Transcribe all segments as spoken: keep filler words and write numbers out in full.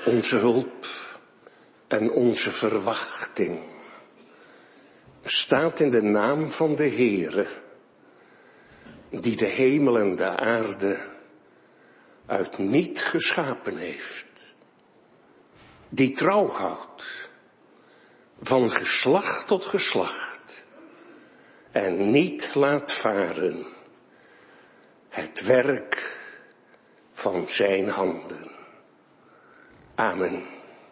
onze hulp en onze verwachting staat in de naam van de Heere, die de hemel en de aarde uit niet geschapen heeft, die trouw houdt van geslacht tot geslacht en niet laat varen het werk van zijn handen. Amen.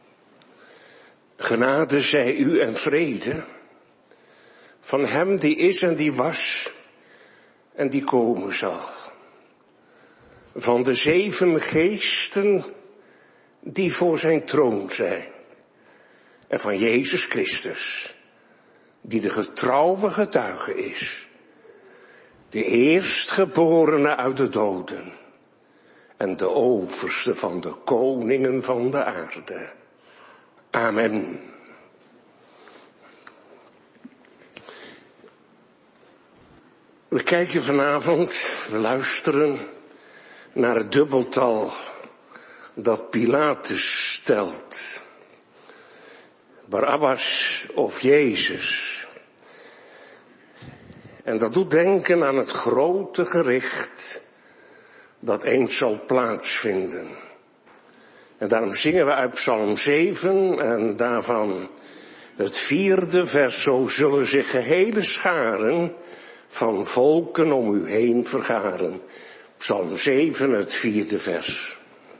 Genade zij u en vrede van hem die is en die was en die komen zal. Van de zeven geesten die voor zijn troon zijn. En van Jezus Christus, die de getrouwe getuige is. De eerstgeborene uit de doden. En de overste van de koningen van de aarde. Amen. We kijken vanavond, we luisteren naar het dubbeltal dat Pilatus stelt. Barabbas of Jezus. En dat doet denken aan het grote gericht dat eens zal plaatsvinden. En daarom zingen we uit Psalm zeven en daarvan het vierde vers. Zo zullen zich gehele scharen van volken om u heen vergaren. Psalm zeven, het vierde vers.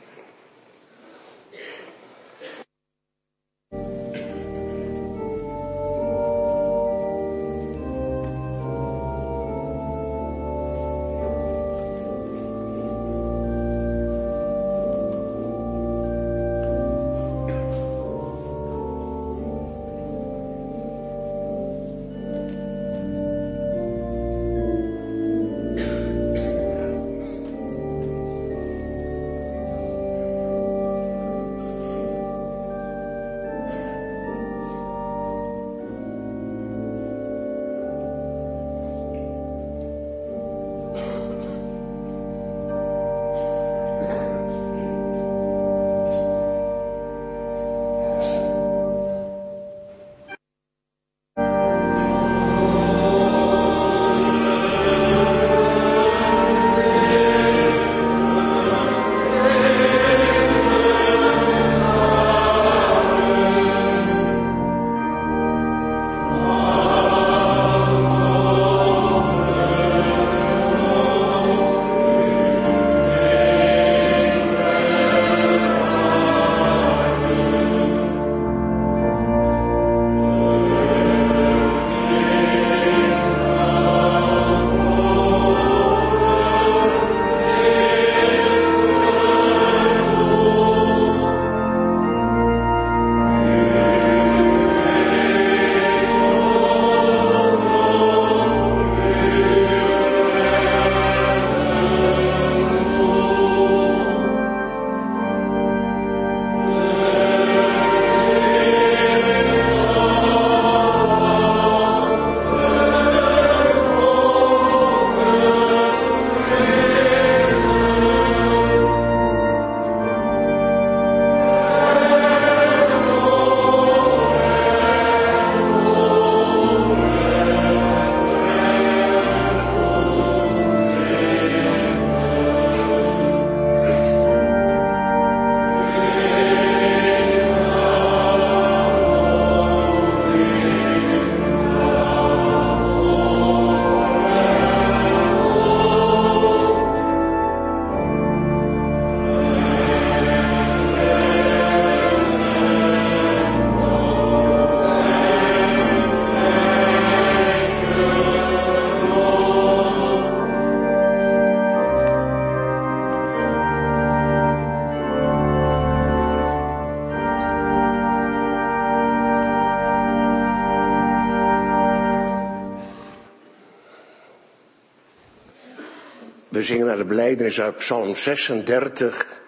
We zingen naar de belijdenis uit Psalm zesendertig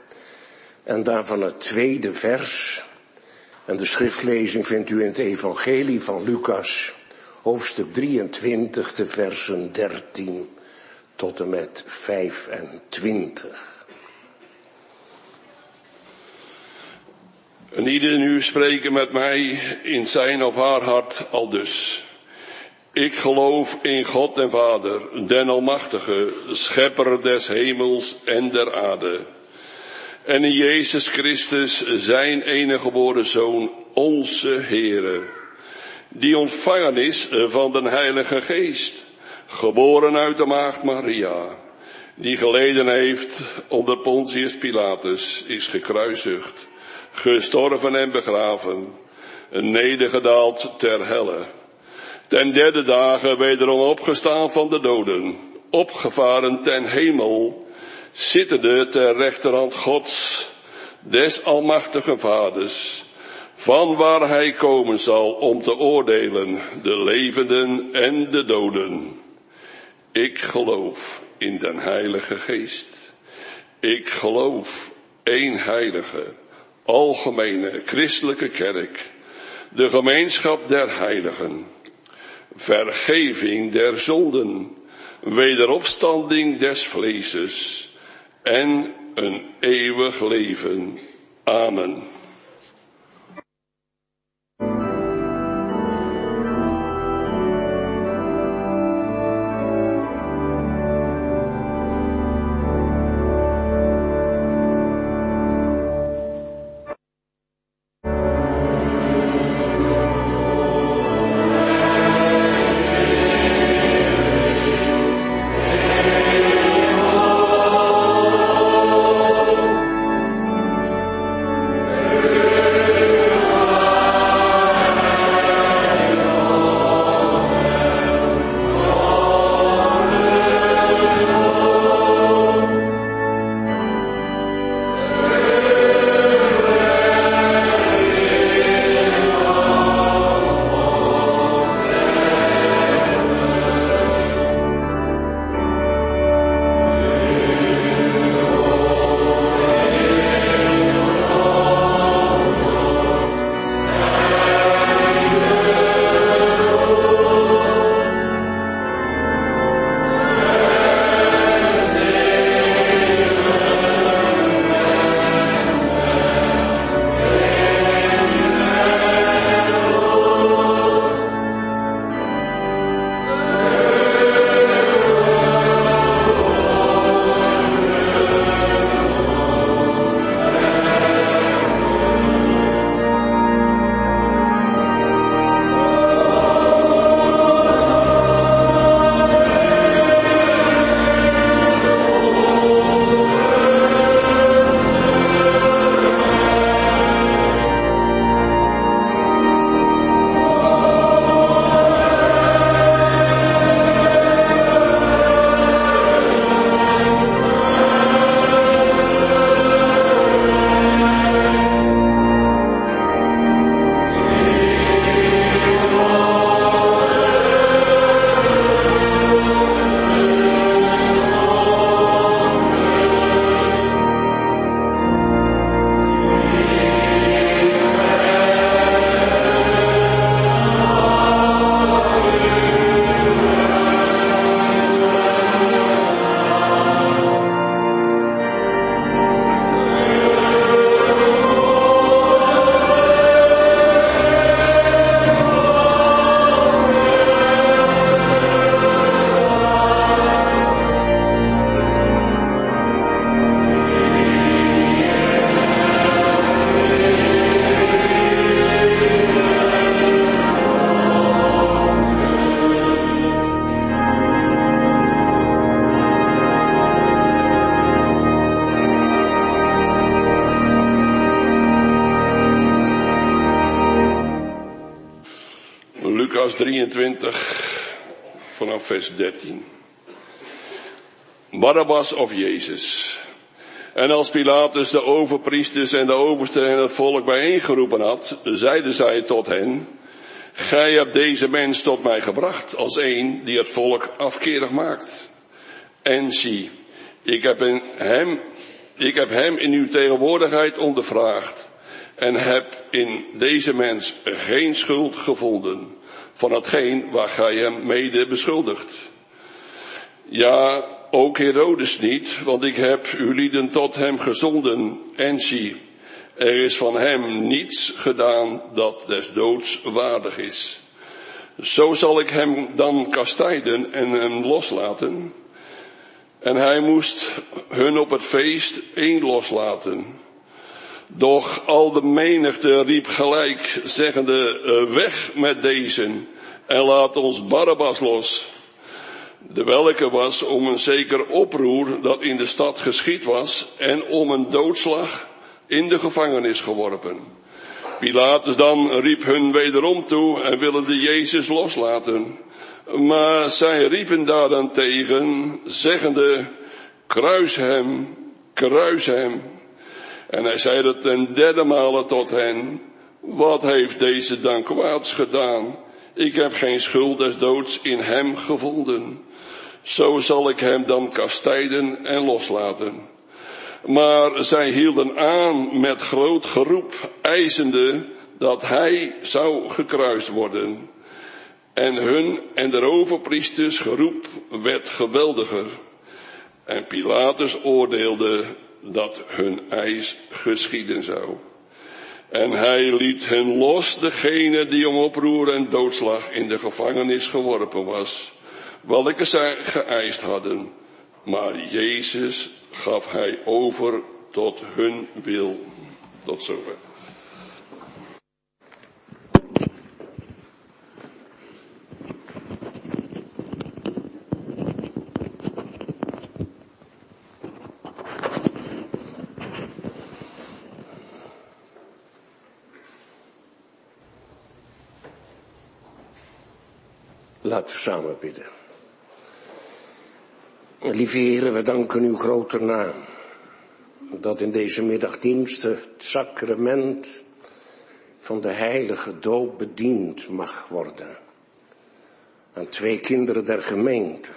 en daarvan het tweede vers. En de schriftlezing vindt u in het evangelie van Lucas, hoofdstuk drieëntwintig, de versen dertien tot en met vijfentwintig. En ieder nu spreken met mij in zijn of haar hart aldus. Ik geloof in God en Vader, den Almachtige, schepper des hemels en der aarde. En in Jezus Christus, zijn enige geboren Zoon, onze Heere, die ontvangen is van den Heilige Geest, geboren uit de maagd Maria, die geleden heeft onder Pontius Pilatus, is gekruisigd, gestorven en begraven, nedergedaald ter helle, ten derde dagen wederom opgestaan van de doden, opgevaren ten hemel, zittende ter rechterhand Gods, des almachtigen Vaders, van waar hij komen zal om te oordelen de levenden en de doden. Ik geloof in den Heilige Geest. Ik geloof één heilige, algemene christelijke kerk, de gemeenschap der heiligen, vergeving der zonden, wederopstanding des vleeses en een eeuwig leven. Amen. Lucas drieëntwintig, vanaf vers dertien. Barabbas of Jezus. En als Pilatus de overpriesters en de oversten en het volk bijeengeroepen had, zeiden zij tot hen: gij hebt deze mens tot mij gebracht als een die het volk afkerig maakt. En zie, ik heb in hem, ik heb hem in uw tegenwoordigheid ondervraagd en heb in deze mens geen schuld gevonden van hetgeen waar gij hem mede beschuldigt. Ja, ook Herodes niet, want ik heb uw lieden tot hem gezonden. En zie, Er is van hem niets gedaan dat des doods waardig is. Zo zal ik hem dan kastijden en hem loslaten. En hij moest hun op het feest één loslaten. Doch al de menigte riep gelijk, zeggende, weg met deze en laat ons Barabbas los. De welke was om een zeker oproer dat in de stad geschied was en om een doodslag in de gevangenis geworpen. Pilatus dan riep hun wederom toe en wilde Jezus loslaten. Maar zij riepen daar dan tegen, zeggende, kruis hem, kruis hem. En hij zei dat ten derde male tot hen, wat heeft deze dan kwaads gedaan? Ik heb geen schuld des doods in hem gevonden. Zo zal ik hem dan kastijden en loslaten. Maar zij hielden aan met groot geroep, eisende dat hij zou gekruist worden. En hun en de overpriesters geroep werd geweldiger. En Pilatus oordeelde dat hun eis geschieden zou. En hij liet hen los, degene die om oproer en doodslag in de gevangenis geworpen was, welke zij geëist hadden. Maar Jezus gaf hij over tot hun wil. Tot zover. Laten we samen bidden. Lieve Heere, we danken uw grote naam, dat in deze middagdienst het sacrament van de heilige doop bediend mag worden aan twee kinderen der gemeente,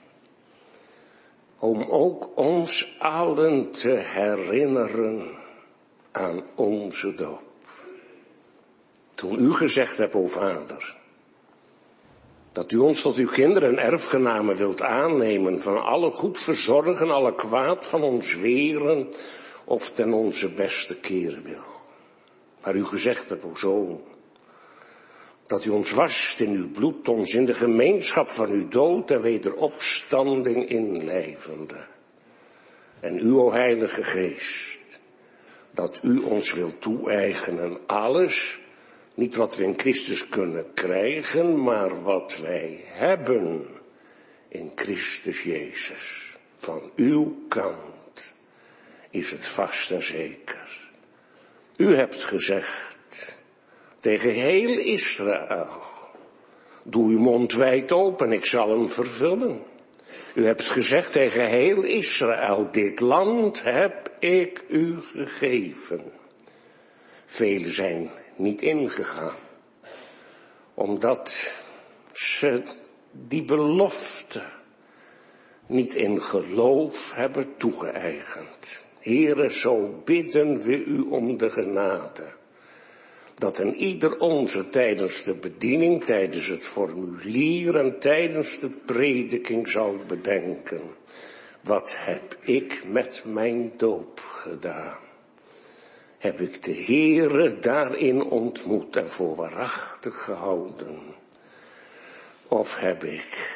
om ook ons allen te herinneren aan onze doop. Toen u gezegd hebt, o Vader, dat u ons tot uw kinderen en erfgenamen wilt aannemen, van alle goed verzorgen, alle kwaad van ons weren, of ten onze beste keren wil. Maar u gezegd hebt, o Zoon, dat u ons wast in uw bloed, ons in de gemeenschap van uw dood en wederopstanding inlijvende. En u, o Heilige Geest, dat u ons wilt toe-eigenen alles, niet wat we in Christus kunnen krijgen, maar wat wij hebben in Christus Jezus. Van uw kant is het vast en zeker. U hebt gezegd tegen heel Israël, doe uw mond wijd open, ik zal hem vervullen. U hebt gezegd tegen heel Israël, dit land heb ik u gegeven. Velen zijn niet ingegaan, omdat ze die belofte niet in geloof hebben toegeëigend. Heere, zo bidden we u om de genade, dat een ieder onze tijdens de bediening, tijdens het formulier en tijdens de prediking zou bedenken, wat heb ik met mijn doop gedaan? Heb ik de Heere daarin ontmoet en voor waarachtig gehouden? Of heb ik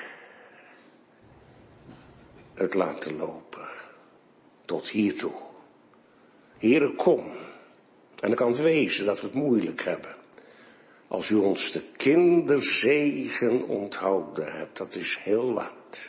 het laten lopen tot hiertoe? Heere, kom. En dan kan het wezen dat we het moeilijk hebben. Als u ons de kinderzegen onthouden hebt, dat is heel wat.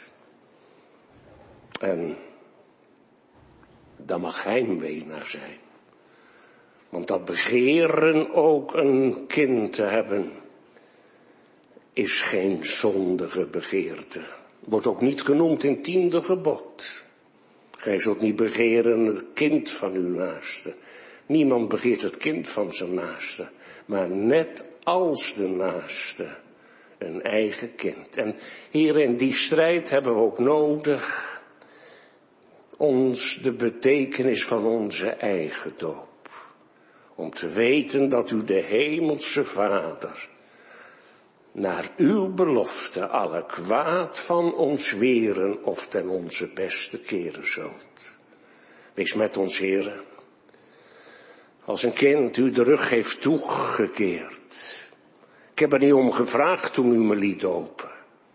En daar mag heimwee naar zijn. Want dat begeren ook een kind te hebben, is geen zondige begeerte. Wordt ook niet genoemd in tiende gebod. Gij zult niet begeren het kind van uw naaste. Niemand begeert het kind van zijn naaste. Maar net als de naaste een eigen kind. En hier in die strijd hebben we ook nodig ons de betekenis van onze eigen doop. Om te weten dat u de hemelse Vader naar uw belofte alle kwaad van ons weren of ten onze beste keren zult. Wees met ons, Heere. Als een kind u de rug heeft toegekeerd. Ik heb er niet om gevraagd toen u me liet dopen.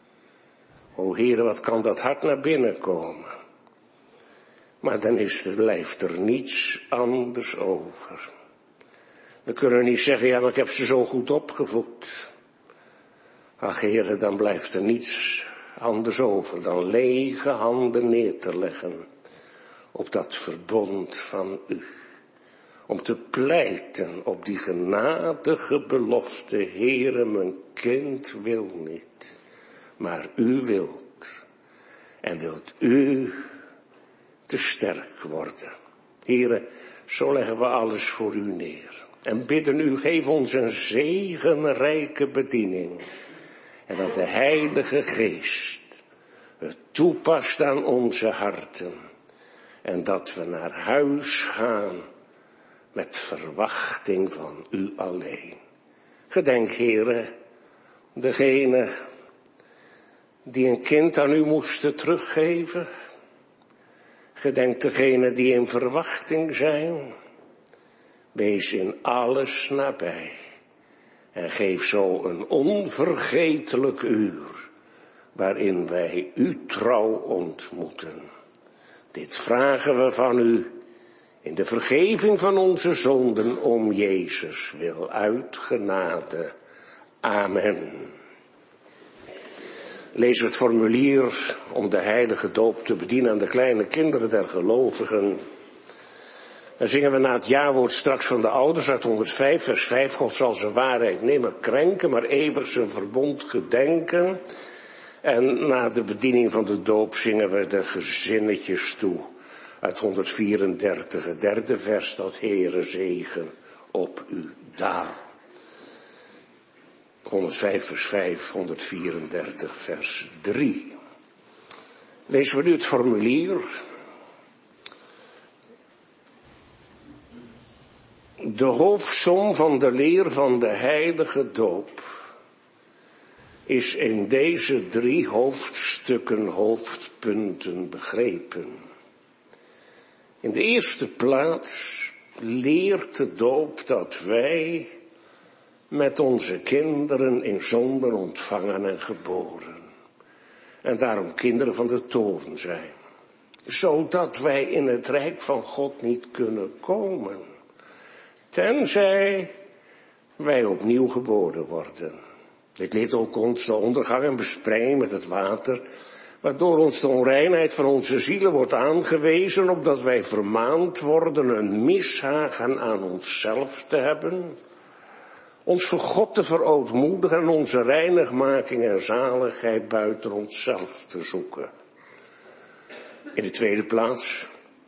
O Heere, wat kan dat hart naar binnen komen. Maar dan is er, blijft er niets anders over. We kunnen niet zeggen, ja, maar ik heb ze zo goed opgevoed. Ach Heere, dan blijft er niets anders over dan lege handen neer te leggen op dat verbond van u. Om te pleiten op die genadige belofte, Heere, mijn kind wil niet, maar u wilt. En wilt u te sterk worden. Heere, zo leggen we alles voor u neer. En bidden u, geef ons een zegenrijke bediening. En dat de Heilige Geest het toepast aan onze harten. En dat we naar huis gaan met verwachting van u alleen. Gedenk, Heere, degene die een kind aan u moesten teruggeven. Gedenk degene die in verwachting zijn. Wees in alles nabij. En geef zo een onvergetelijk uur, waarin wij u trouw ontmoeten. Dit vragen we van u, in de vergeving van onze zonden, om Jezus wil, uit genade. Amen. Lezen we het formulier om de heilige doop te bedienen aan de kleine kinderen der gelovigen. Dan zingen we na het jaarwoord straks van de ouders uit honderdvijf, vers vijf. God zal zijn waarheid nimmer krenken, maar eeuwig zijn verbond gedenken. En na de bediening van de doop zingen we de gezinnetjes toe. Uit honderdvierendertig, het derde vers, dat Heere zegen op u daal. honderdvijf vers vijf, honderdvierendertig vers drie. Lezen we nu het formulier. De hoofdsom van de leer van de heilige doop is in deze drie hoofdstukken, hoofdpunten begrepen. In de eerste plaats leert de doop dat wij met onze kinderen in zonden ontvangen en geboren. En daarom kinderen van de toorn zijn. Zodat wij in het rijk van God niet kunnen komen. Tenzij wij opnieuw geboren worden. Dit leert ook ons de ondergang en besprenging met het water, waardoor ons de onreinheid van onze zielen wordt aangewezen, opdat wij vermaand worden een mishagen aan onszelf te hebben, ons voor God te verootmoedigen en onze reinigmaking en zaligheid buiten onszelf te zoeken. In de tweede plaats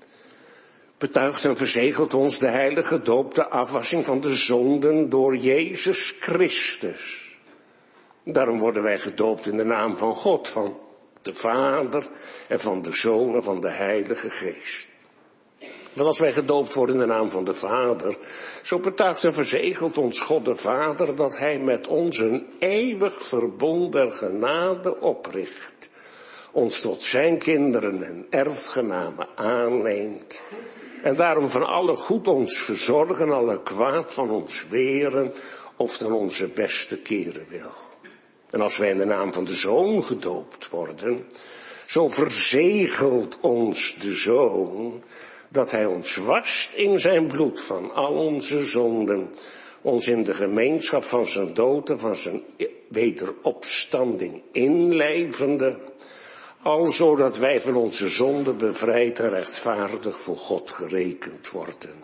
betuigt en verzegelt ons de heilige doop de afwassing van de zonden door Jezus Christus. Daarom worden wij gedoopt in de naam van God, van de Vader en van de Zoon en van de Heilige Geest. Want als wij gedoopt worden in de naam van de Vader, zo betuigt en verzegelt ons God de Vader dat Hij met ons een eeuwig verbond der genade opricht, ons tot zijn kinderen en erfgenamen aanneemt, en daarom van alle goed ons verzorgen, alle kwaad van ons weren, of ten onze beste keren wil. En als wij in de naam van de Zoon gedoopt worden, zo verzegelt ons de Zoon dat Hij ons wast in zijn bloed van al onze zonden, ons in de gemeenschap van zijn dood en van zijn wederopstanding inlijvende, alzo dat wij van onze zonden bevrijd en rechtvaardig voor God gerekend worden.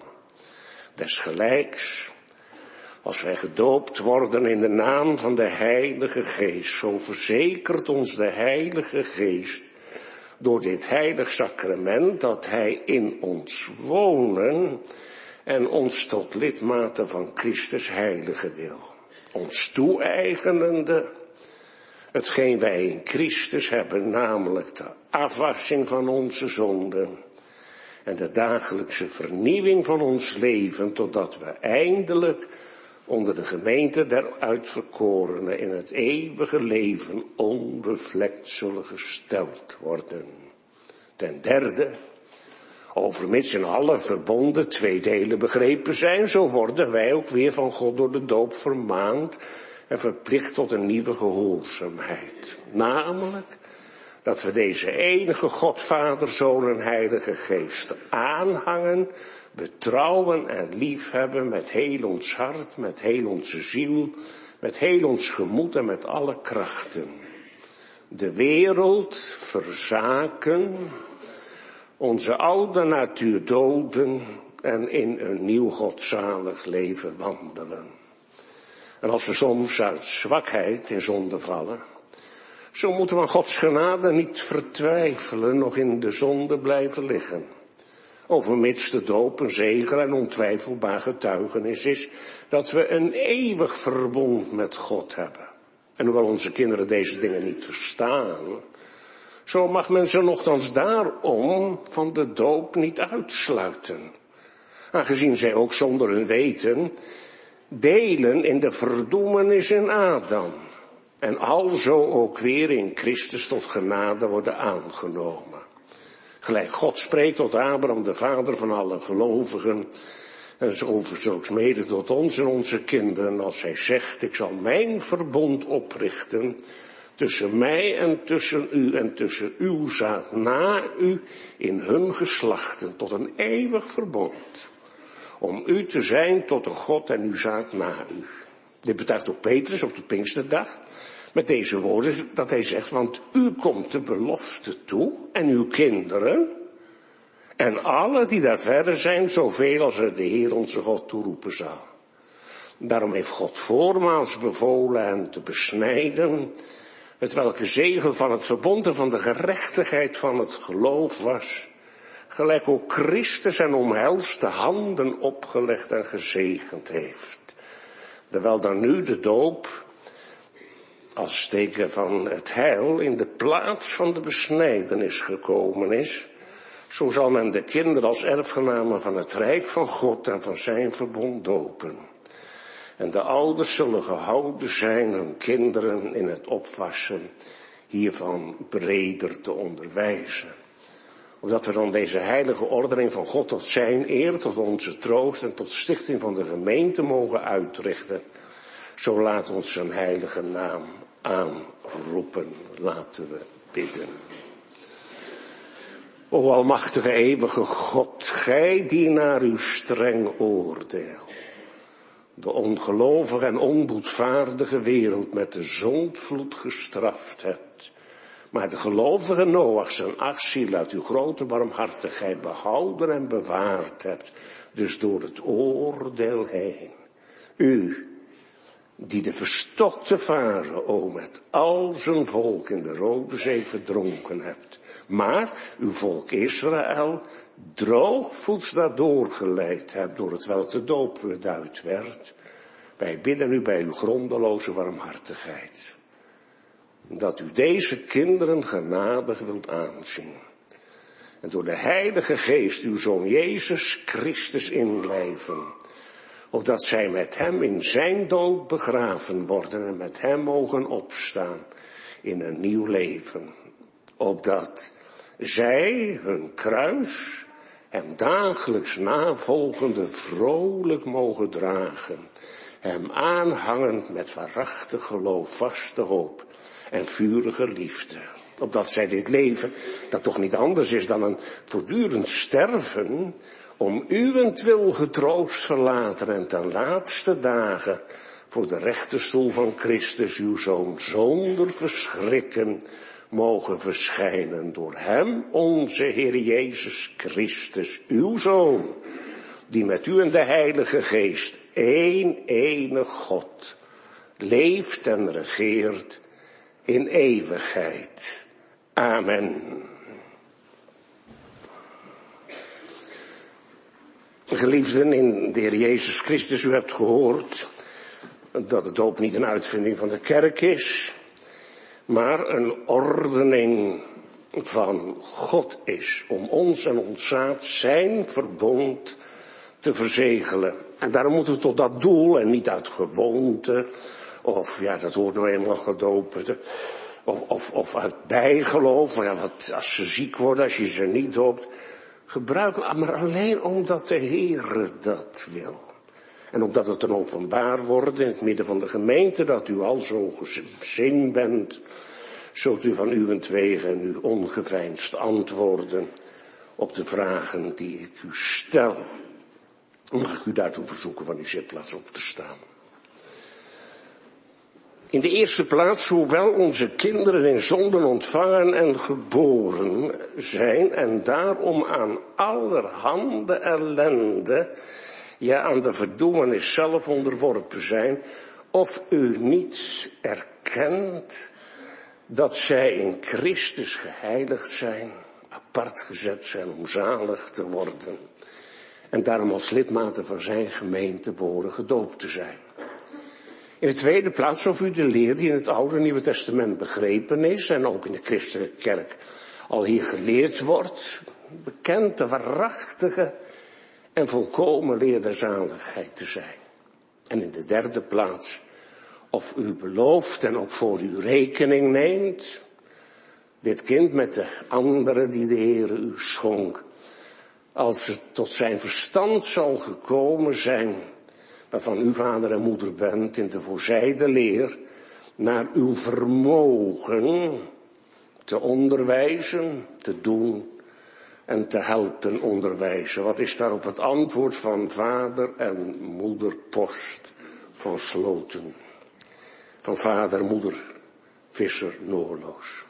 Desgelijks, als wij gedoopt worden in de naam van de Heilige Geest, zo verzekert ons de Heilige Geest door dit heilig sacrament dat Hij in ons wonen en ons tot lidmaten van Christus heilige wil. Ons toe-eigenende hetgeen wij in Christus hebben, namelijk de afwassing van onze zonden en de dagelijkse vernieuwing van ons leven, totdat we eindelijk onder de gemeente der uitverkorenen in het eeuwige leven onbevlekt zullen gesteld worden. Ten derde, Overmits in alle verbonden twee delen begrepen zijn, zo worden wij ook weer van God door de doop vermaand en verplicht tot een nieuwe gehoorzaamheid. Namelijk dat we deze enige God, Vader, Zoon en Heilige Geest aanhangen, betrouwen en liefhebben met heel ons hart, met heel onze ziel, met heel ons gemoed en met alle krachten. De wereld verzaken, onze oude natuur doden en in een nieuw godzalig leven wandelen. En als we soms uit zwakheid in zonde vallen, zo moeten we aan Gods genade niet vertwijfelen, nog in de zonde blijven liggen. Overmits de doop een zeker en ontwijfelbaar getuigenis is dat we een eeuwig verbond met God hebben. En hoewel onze kinderen deze dingen niet verstaan, zo mag men ze nochtans daarom van de doop niet uitsluiten. Aangezien zij ook zonder hun weten delen in de verdoemenis in Adam. En alzo ook weer in Christus tot genade worden aangenomen. Gelijk God spreekt tot Abraham, de vader van alle gelovigen. En zo overigens mede tot ons en onze kinderen, als hij zegt, ik zal mijn verbond oprichten tussen mij en tussen u en tussen uw zaad na u in hun geslachten tot een eeuwig verbond. Om u te zijn tot een God en uw zaad na u. Dit betuigt ook Petrus op de Pinksterdag. Met deze woorden dat hij zegt, want u komt de belofte toe en uw kinderen en alle die daar verder zijn, zoveel als er de Heer onze God toeroepen zal. Daarom heeft God voormaals bevolen hen te besnijden, het welke zegel van het verbond en van de gerechtigheid van het geloof was, gelijk ook Christus en omhelst de handen opgelegd en gezegend heeft. Terwijl dan nu de doop als teken van het heil in de plaats van de besnijdenis gekomen is, zo zal men de kinderen als erfgenamen van het rijk van God en van zijn verbond dopen. En de ouders zullen gehouden zijn hun kinderen in het opwassen hiervan breder te onderwijzen. Opdat we dan deze heilige ordening van God tot zijn eer, tot onze troost en tot stichting van de gemeente mogen uitrichten. Zo laat ons zijn heilige naam aanroepen. Laten we bidden. O almachtige eeuwige God, gij die naar uw streng oordeel de ongelovige en onboedvaardige wereld met de zondvloed gestraft hebt, maar de gelovige Noach zijn acht ziel uit uw grote barmhartigheid behouden en bewaard hebt, dus door het oordeel heen. U, die de verstokte Farao met al zijn volk in de Rode Zee verdronken hebt, maar uw volk Israël droogvoets daardoor geleid hebt, door het welk de doop beduid werd. Wij bidden u bij uw grondeloze barmhartigheid, dat u deze kinderen genadig wilt aanzien. En door de Heilige Geest uw Zoon Jezus Christus inlijven, opdat zij met hem in zijn dood begraven worden en met hem mogen opstaan in een nieuw leven. Opdat zij hun kruis hem dagelijks navolgende vrolijk mogen dragen, hem aanhangend met waarachtig geloof, vaste hoop en vurige liefde. Opdat zij dit leven, dat toch niet anders is dan een voortdurend sterven, om uwentwil getroost verlaten en ten laatste dagen voor de rechterstoel van Christus uw Zoon zonder verschrikken mogen verschijnen door hem, onze Heer Jezus Christus, uw Zoon, die met u en de Heilige Geest, één enig God, leeft en regeert in eeuwigheid. Amen. Geliefden in de Heer Jezus Christus, u hebt gehoord dat de doop niet een uitvinding van de kerk is, maar een ordening van God is om ons en ons zaad zijn verbond te verzegelen. En daarom moeten we tot dat doel en niet uit gewoonte, of ja, dat hoort nou eenmaal gedoopt, of, of, of uit bijgeloof, ja, wat, als ze ziek worden, als je ze niet doopt. gebruiken, maar alleen omdat de Heere dat wil. En omdat het dan openbaar wordt in het midden van de gemeente, dat u al zo gezin bent, zult u van uwentwege nu ongeveinsd antwoorden op de vragen die ik u stel. Mag ik u daartoe verzoeken van uw zitplaats op te staan. In de eerste plaats, hoewel onze kinderen in zonden ontvangen en geboren zijn en daarom aan allerhande ellende, ja aan de verdoemenis zelf onderworpen zijn, of u niet erkent dat zij in Christus geheiligd zijn, apart gezet zijn om zalig te worden en daarom als lidmaten van zijn gemeente behoren gedoopt te zijn. In de tweede plaats of u de leer die in het Oude en Nieuwe Testament begrepen is en ook in de christelijke kerk al hier geleerd wordt, bekend de waarachtige en volkomen leer der zaligheid te zijn. En in de derde plaats of u belooft en ook voor u rekening neemt, dit kind met de anderen die de Heere u schonk, als het tot zijn verstand zal gekomen zijn, waarvan u vader en moeder bent, in de voorzijde leer, naar uw vermogen te onderwijzen, te doen en te helpen onderwijzen. Wat is daarop het antwoord van vader en moeder Post van Sloten? Van vader, moeder, Visser, Noorloos.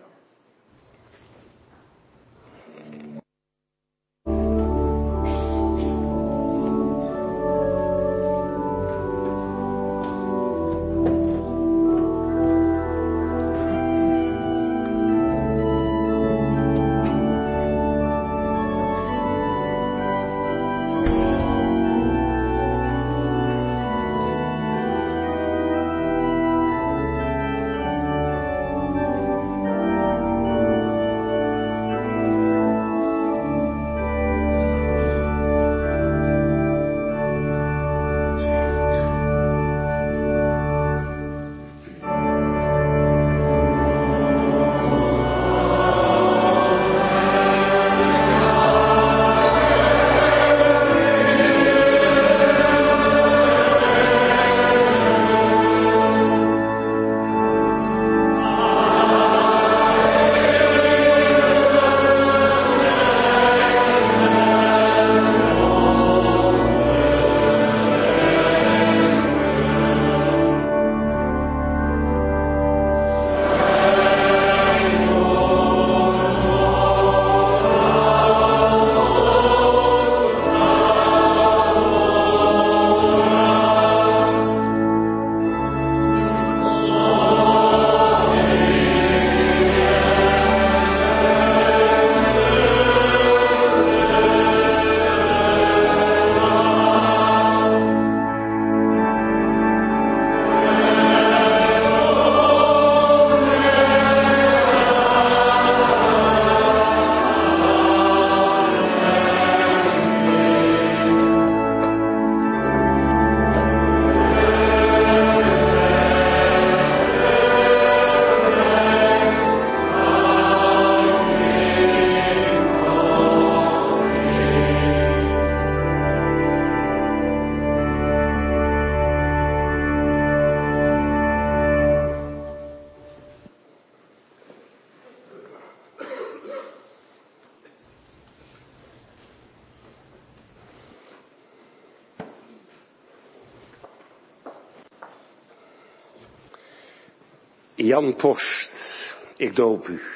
Jan Post, ik doop u.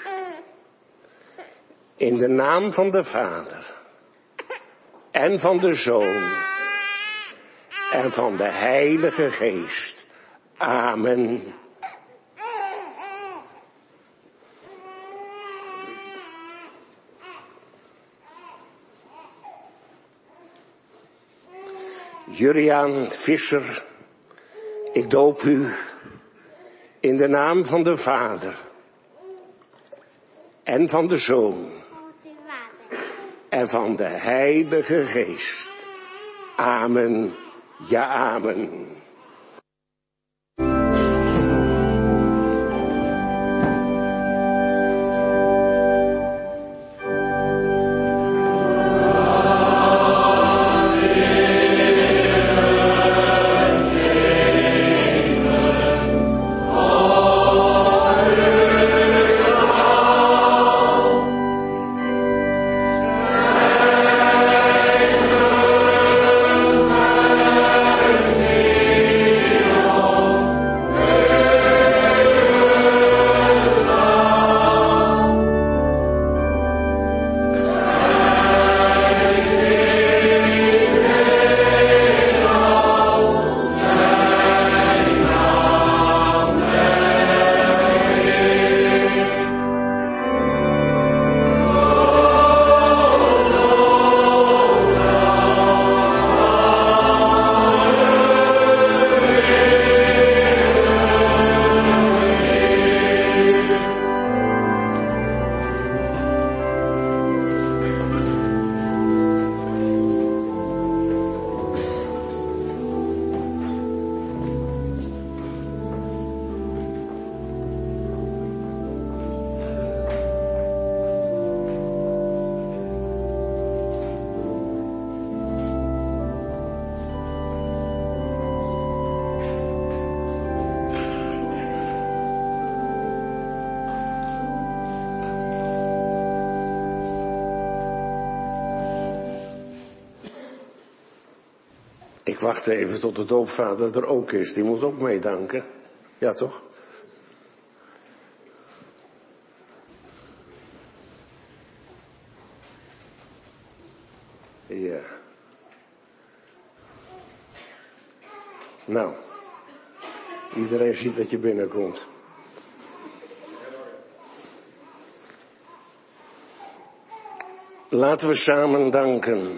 In de naam van de Vader en van de Zoon en van de Heilige Geest. Amen. Juriaan Visser, ik doop u in de naam van de Vader en van de Zoon en van de Heilige Geest. Amen, ja amen. Ik wacht even tot de doopvader er ook is. Die moet ook meedanken. Ja, toch? Ja. Nou. Iedereen ziet dat je binnenkomt. Laten we samen danken.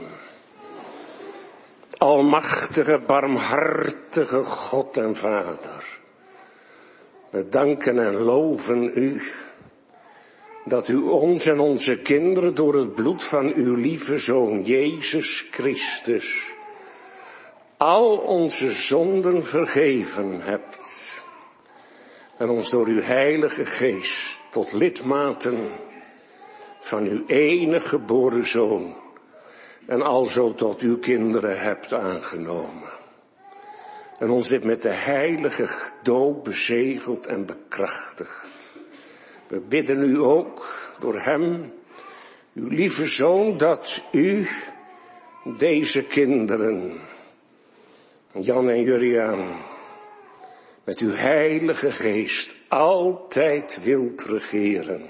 Almachtige, barmhartige God en Vader. We danken en loven u dat u ons en onze kinderen door het bloed van uw lieve Zoon Jezus Christus al onze zonden vergeven hebt en ons door uw Heilige Geest tot lidmaten van uw enige geboren Zoon en alzo tot uw kinderen hebt aangenomen. En ons dit met de heilige doop bezegeld en bekrachtigd. We bidden u ook door hem, uw lieve Zoon, dat u deze kinderen, Jan en Juriaan, met uw heilige geest altijd wilt regeren.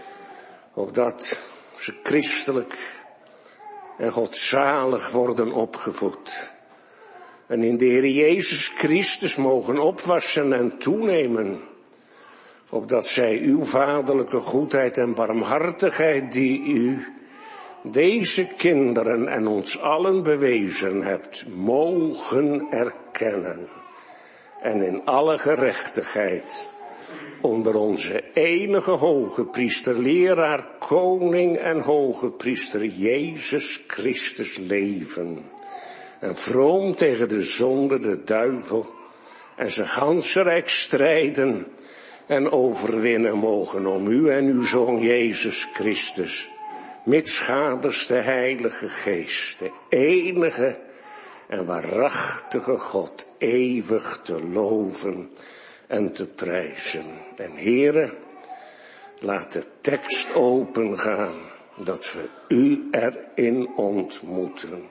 Opdat ze christelijk en godzalig worden opgevoed. En in de Heer Jezus Christus mogen opwassen en toenemen. Opdat zij uw vaderlijke goedheid en barmhartigheid die u deze kinderen en ons allen bewezen hebt, mogen erkennen. En in alle gerechtigheid onder onze enige hoge priester, leraar, koning en hoge priester Jezus Christus leven. En vroom tegen de zonde, de duivel en zijn ganse rijk strijden en overwinnen mogen om u en uw Zoon Jezus Christus, mitsgaders de Heilige Geest, de enige en waarachtige God, eeuwig te loven en te prijzen. En Heere, laat de tekst opengaan, dat we u erin ontmoeten.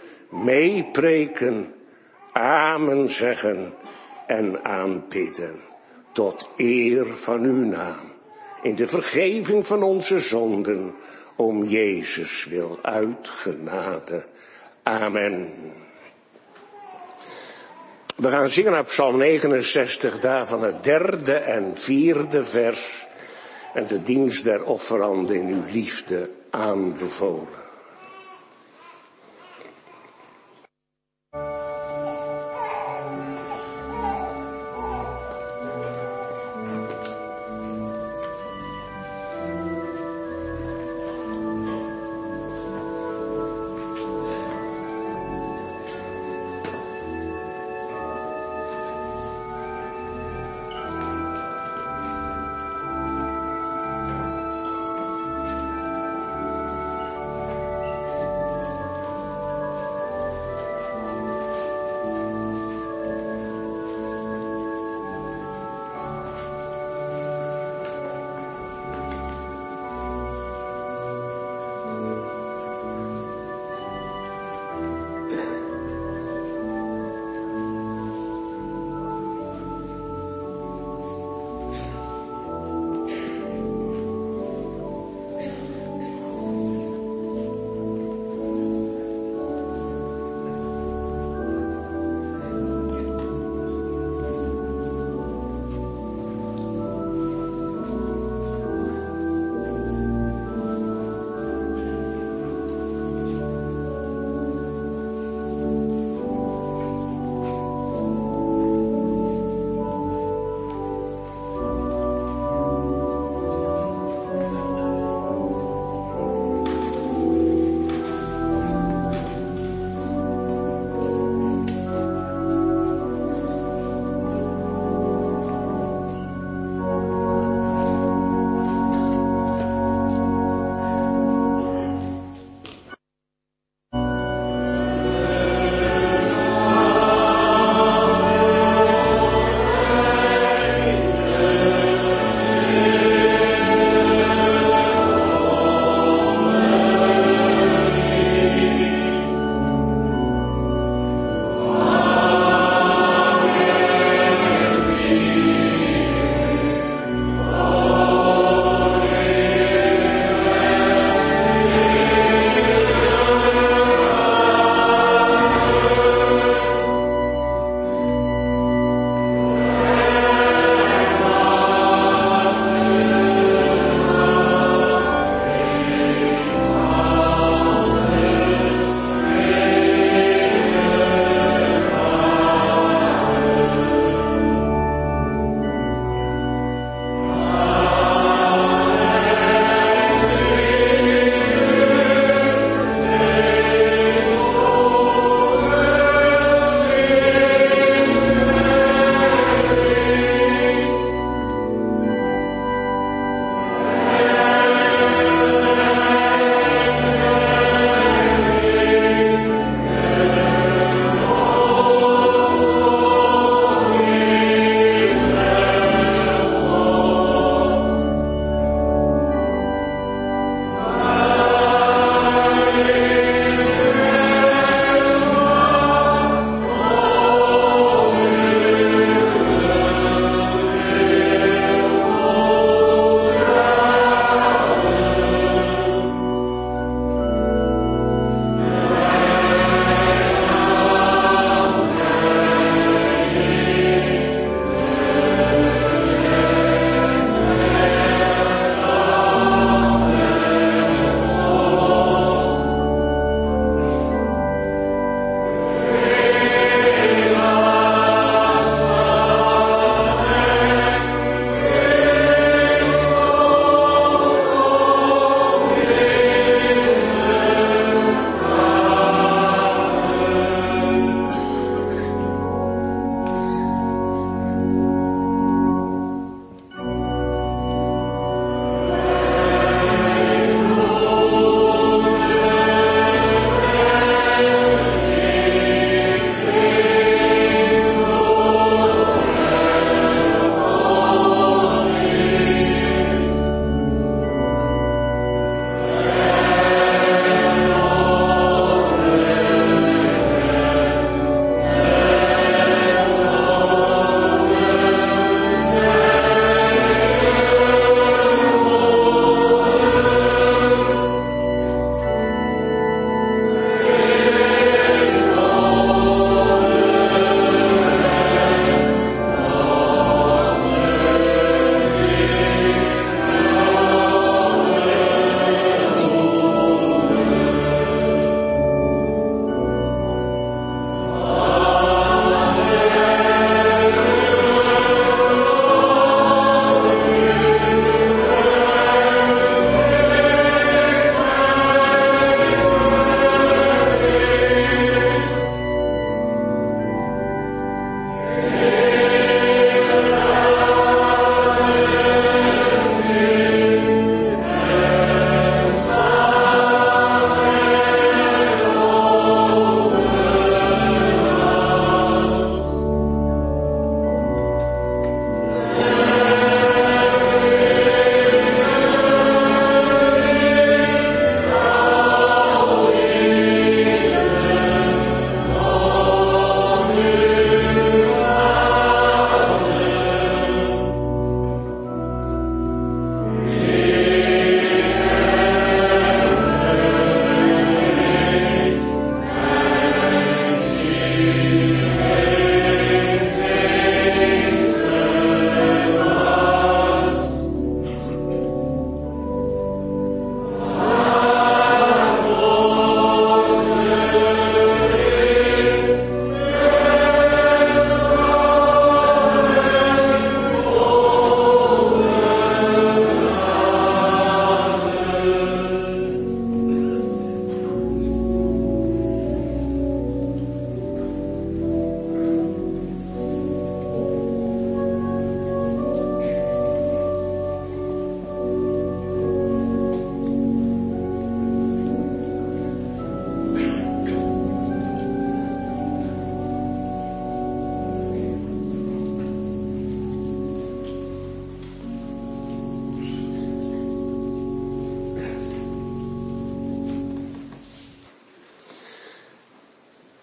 Meepreken, amen zeggen en aanbidden, tot eer van uw naam. In de vergeving van onze zonden, om Jezus wil uit genade. Amen. We gaan zingen naar Psalm negenenzestig, daarvan het derde en vierde vers. En de dienst der offeranden in uw liefde aanbevolen.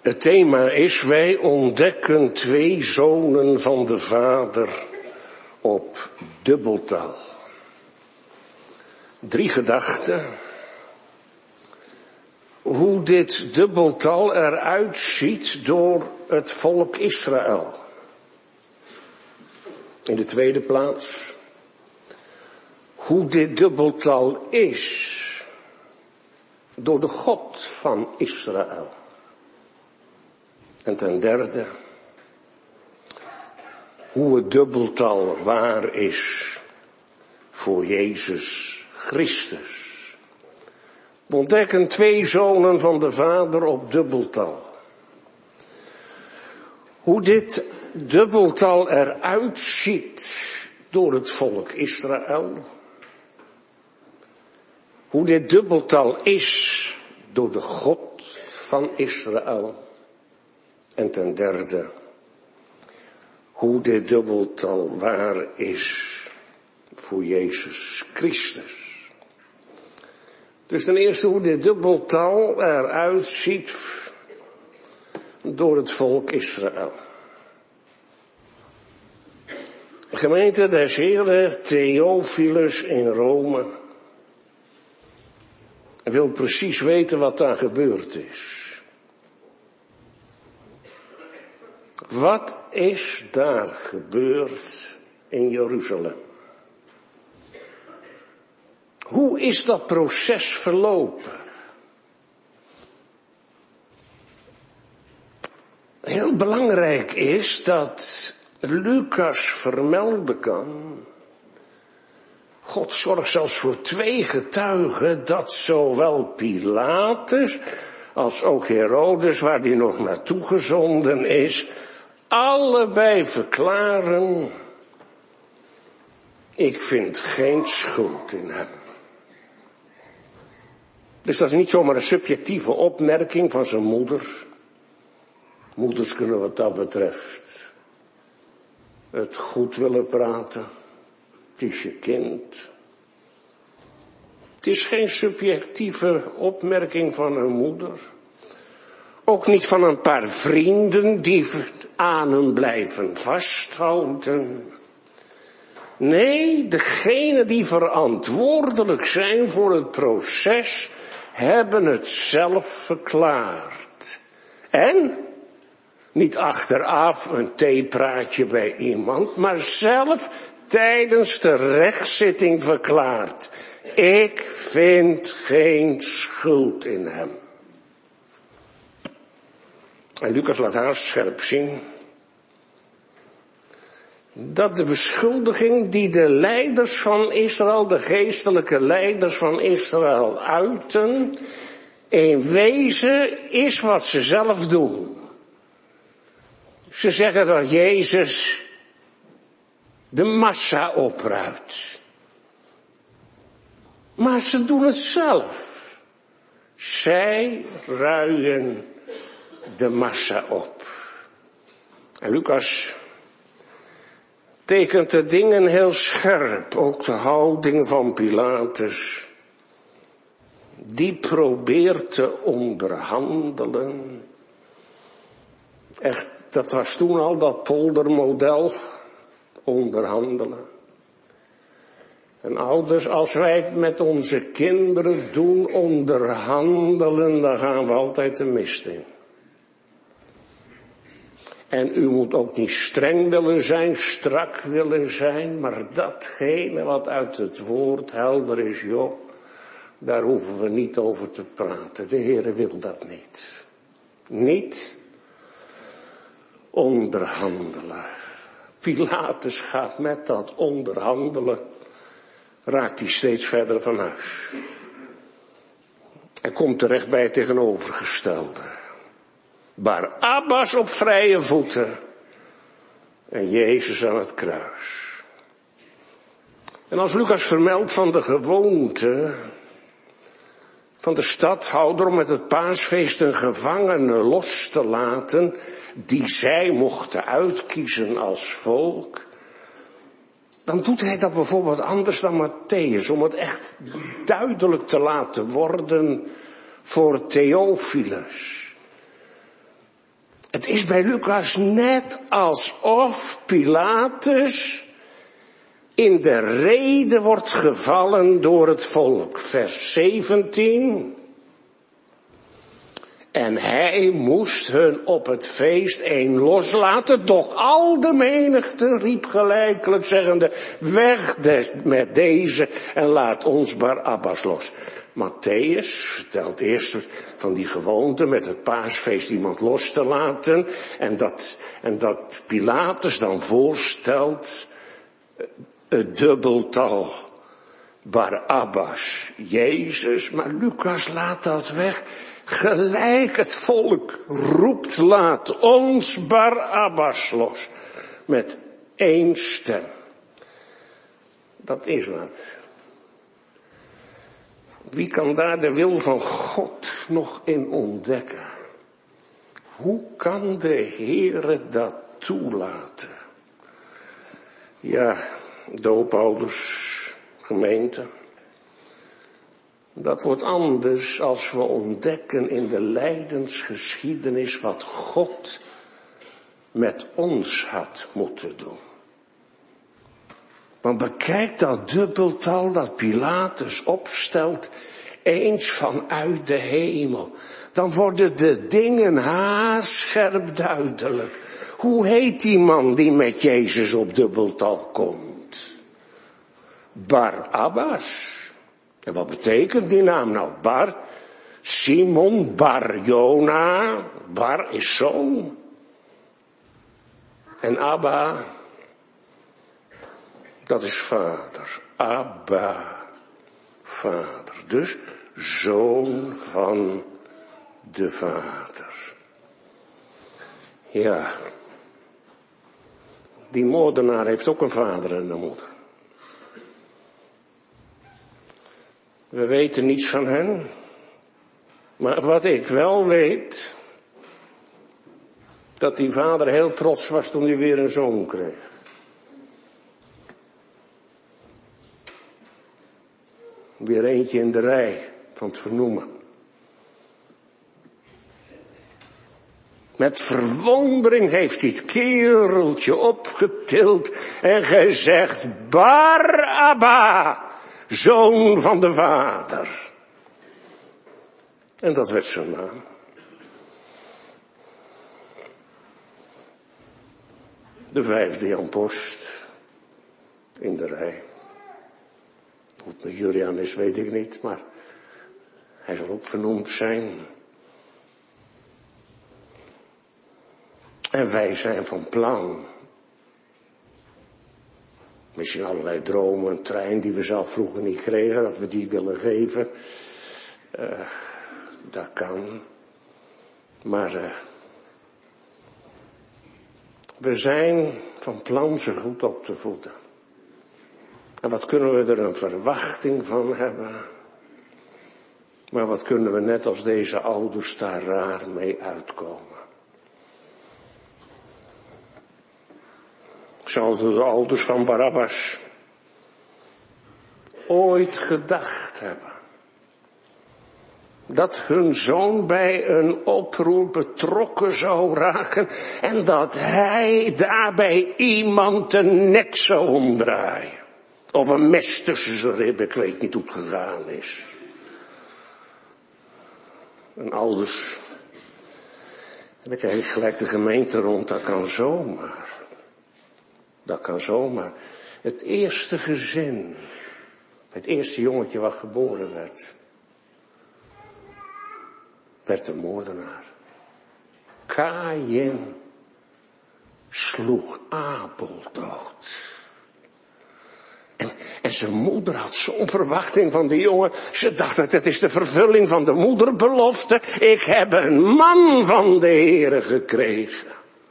Het thema is: wij ontdekken twee zonen van de Vader op dubbeltal. Drie gedachten. Hoe dit dubbeltal eruit ziet door het volk Israël. In de tweede plaats, hoe dit dubbeltal is door de God van Israël. En ten derde, hoe het dubbeltal waar is voor Jezus Christus. We ontdekken twee zonen van de Vader op dubbeltal. Hoe dit dubbeltal eruit ziet door het volk Israël. Hoe dit dubbeltal is door de God van Israël. En ten derde, hoe dit dubbeltal waar is voor Jezus Christus. Dus ten eerste hoe dit dubbeltal eruit ziet door het volk Israël. Gemeente des Heren, Theophilus in Rome wil precies weten wat daar gebeurd is. Wat is daar gebeurd in Jeruzalem? Hoe is dat proces verlopen? Heel belangrijk is dat Lucas vermelden kan. God zorgt zelfs voor twee getuigen dat zowel Pilatus als ook Herodes, waar die nog naartoe gezonden is, allebei verklaren: ik vind geen schuld in hem. Dus dat is niet zomaar een subjectieve opmerking van zijn moeder. Moeders kunnen wat dat betreft het goed willen praten. Het is je kind. Het is geen subjectieve opmerking van een moeder. Ook niet van een paar vrienden die aan hem blijven vasthouden. Nee, degenen die verantwoordelijk zijn voor het proces hebben het zelf verklaard. En niet achteraf een theepraatje bij iemand, maar zelf tijdens de rechtszitting verklaard: ik vind geen schuld in hem. En Lucas laat haar scherp zien dat de beschuldiging die de leiders van Israël, de geestelijke leiders van Israël uiten, in wezen is wat ze zelf doen. Ze zeggen dat Jezus de massa opruimt. Maar ze doen het zelf. Zij ruien de massa op. En Lucas tekent de dingen heel scherp. Ook de houding van Pilatus. Die probeert te onderhandelen. Echt, dat was toen al dat poldermodel. Onderhandelen. En ouders, als wij het met onze kinderen doen, onderhandelen, dan gaan we altijd de mist in. En u moet ook niet streng willen zijn, strak willen zijn, maar datgene wat uit het woord helder is, joh, daar hoeven we niet over te praten. De Heere wil dat niet. Niet onderhandelen. Pilatus gaat met dat onderhandelen, raakt hij steeds verder van huis. En komt terecht bij het tegenovergestelde. Barabbas op vrije voeten en Jezus aan het kruis. En als Lucas vermeldt van de gewoonte van de stadhouder om met het paasfeest een gevangene los te laten, die zij mochten uitkiezen als volk, dan doet hij dat bijvoorbeeld anders dan Matthäus, om het echt duidelijk te laten worden voor Theophilus. Het is bij Lucas net alsof Pilatus in de rede wordt gevallen door het volk. Vers zeventien. En hij moest hun op het feest een loslaten, doch al de menigte riep gelijkelijk zeggende, weg des, met deze en laat ons Barabbas los. Matthäus vertelt eerst van die gewoonte met het paasfeest iemand los te laten en dat, en dat Pilatus dan voorstelt het dubbeltal Barabbas, Jezus, maar Lucas laat dat weg. Gelijk het volk roept, laat ons Barabbas los. Met één stem. Dat is wat. Wie kan daar de wil van God nog in ontdekken? Hoe kan de Heere dat toelaten? Ja, doopouders, gemeente. Dat wordt anders als we ontdekken in de lijdensgeschiedenis wat God met ons had moeten doen. Want bekijk dat dubbeltal dat Pilatus opstelt eens vanuit de hemel. Dan worden de dingen haarscherp duidelijk. Hoe heet die man die met Jezus op dubbeltal komt? Barabbas. En wat betekent die naam nou? Bar, Simon, Bar, Jona. Bar is zoon. En Abba, dat is vader. Abba, vader. Dus zoon van de vader. Ja. Die moordenaar heeft ook een vader en een moeder. We weten niets van hen. Maar wat ik wel weet, dat die vader heel trots was toen hij weer een zoon kreeg. Weer eentje in de rij van het vernoemen. Met verwondering heeft hij het kereltje opgetild en gezegd, Barabba, zoon van de vader. En dat werd zijn naam. De vijfde Jan Post in de rij. Hoe het met Julian is, weet ik niet, maar hij zal ook vernoemd zijn. En wij zijn van plan. Misschien allerlei dromen, een trein die we zelf vroeger niet kregen, dat we die willen geven. Uh, dat kan. Maar uh, we zijn van plan ze goed op te voeden. En wat kunnen we er een verwachting van hebben? Maar wat kunnen we net als deze ouders daar raar mee uitkomen? Zouden de ouders van Barabbas ooit gedacht hebben dat hun zoon bij een oproer betrokken zou raken en dat hij daarbij iemand de nek zou omdraaien? Of een mes tussen zijn ribben, ik weet niet hoe het gegaan is. En ouders, en dan krijg ik gelijk de gemeente rond, dat kan zomaar. Dat kan zomaar. Het eerste gezin, het eerste jongetje wat geboren werd, werd een moordenaar. Kaïn sloeg Abel dood. En, en zijn moeder had zo'n verwachting van die jongen. Ze dacht dat het is de vervulling van de moederbelofte. Ik heb een man van de Heere gekregen.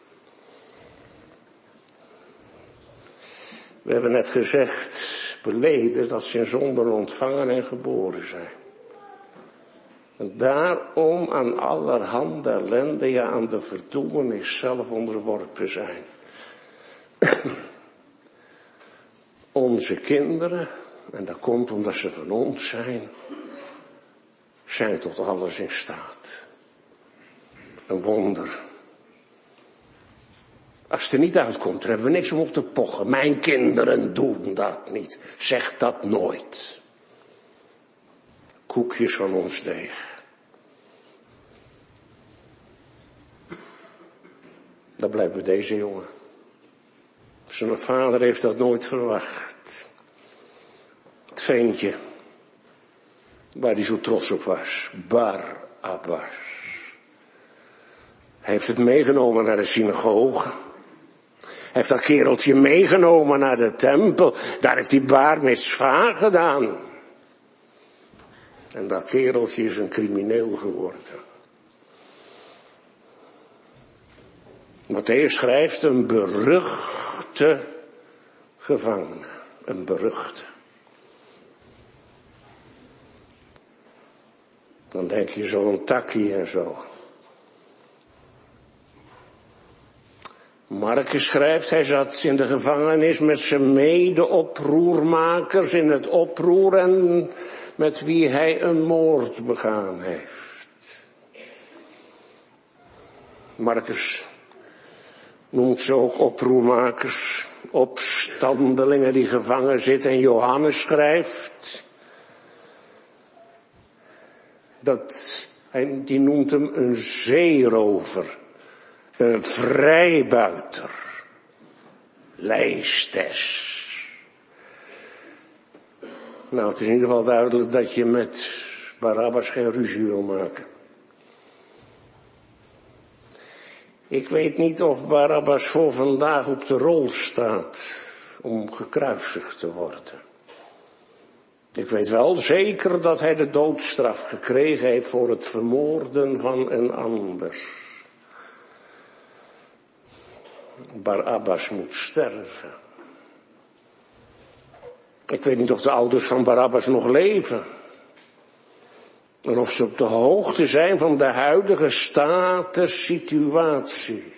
We hebben net gezegd, beleden, dat ze in zonde ontvangen en geboren zijn. En daarom aan allerhande ellende, ja aan de verdoemenis zelf onderworpen zijn. Onze kinderen, en dat komt omdat ze van ons zijn, zijn tot alles in staat. Een wonder Als het er niet uitkomt, dan hebben we niks om op te pochen. Mijn kinderen doen dat niet. Zeg dat nooit. Koekjes van ons deeg. Dat blijkt bij deze jongen. Zijn vader heeft dat nooit verwacht. Het ventje, waar hij zo trots op was. Barabbas. Hij heeft het meegenomen naar de synagoge. Hij heeft dat kereltje meegenomen naar de tempel. Daar heeft hij bar mitzwa gedaan. En dat kereltje is een crimineel geworden. Mattheüs schrijft een beruchte gevangene. Een beruchte. Dan denk je zo'n takkie en zo. Marcus schrijft, hij zat in de gevangenis met zijn mede-oproermakers in het oproer en met wie hij een moord begaan heeft. Marcus noemt ze ook oproermakers, opstandelingen die gevangen zitten. En Johannes schrijft, dat, hij, die noemt hem een zeerover. Een vrijbuiter. Leistes. Nou, het is in ieder geval duidelijk dat je met Barabbas geen ruzie wil maken. Ik weet niet of Barabbas voor vandaag op de rol staat om gekruisigd te worden. Ik weet wel zeker dat hij de doodstraf gekregen heeft voor het vermoorden van een ander. Barabbas moet sterven. Ik weet niet of de ouders van Barabbas nog leven. En of ze op de hoogte zijn van de huidige status-situatie.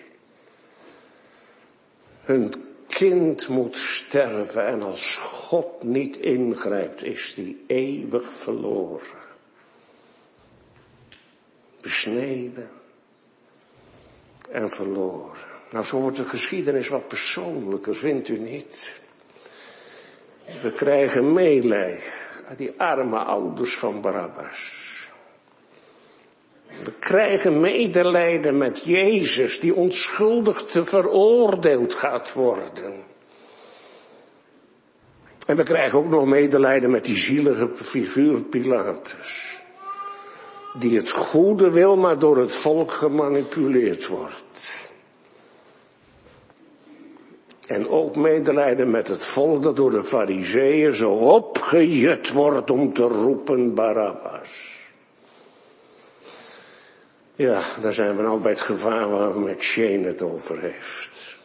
Hun kind moet sterven en als God niet ingrijpt, is die eeuwig verloren. Besneden en verloren. Nou, zo wordt de geschiedenis wat persoonlijker, vindt u niet? We krijgen meelij uit die arme ouders van Barabbas. We krijgen medelijden met Jezus, die onschuldig te veroordeeld gaat worden. En we krijgen ook nog medelijden met die zielige figuur Pilatus. Die het goede wil, maar door het volk gemanipuleerd wordt. En ook medelijden met het volk dat door de Farizeeën zo opgejut wordt om te roepen Barabbas. Ja, daar zijn we nou bij het gevaar waar McShane het over heeft.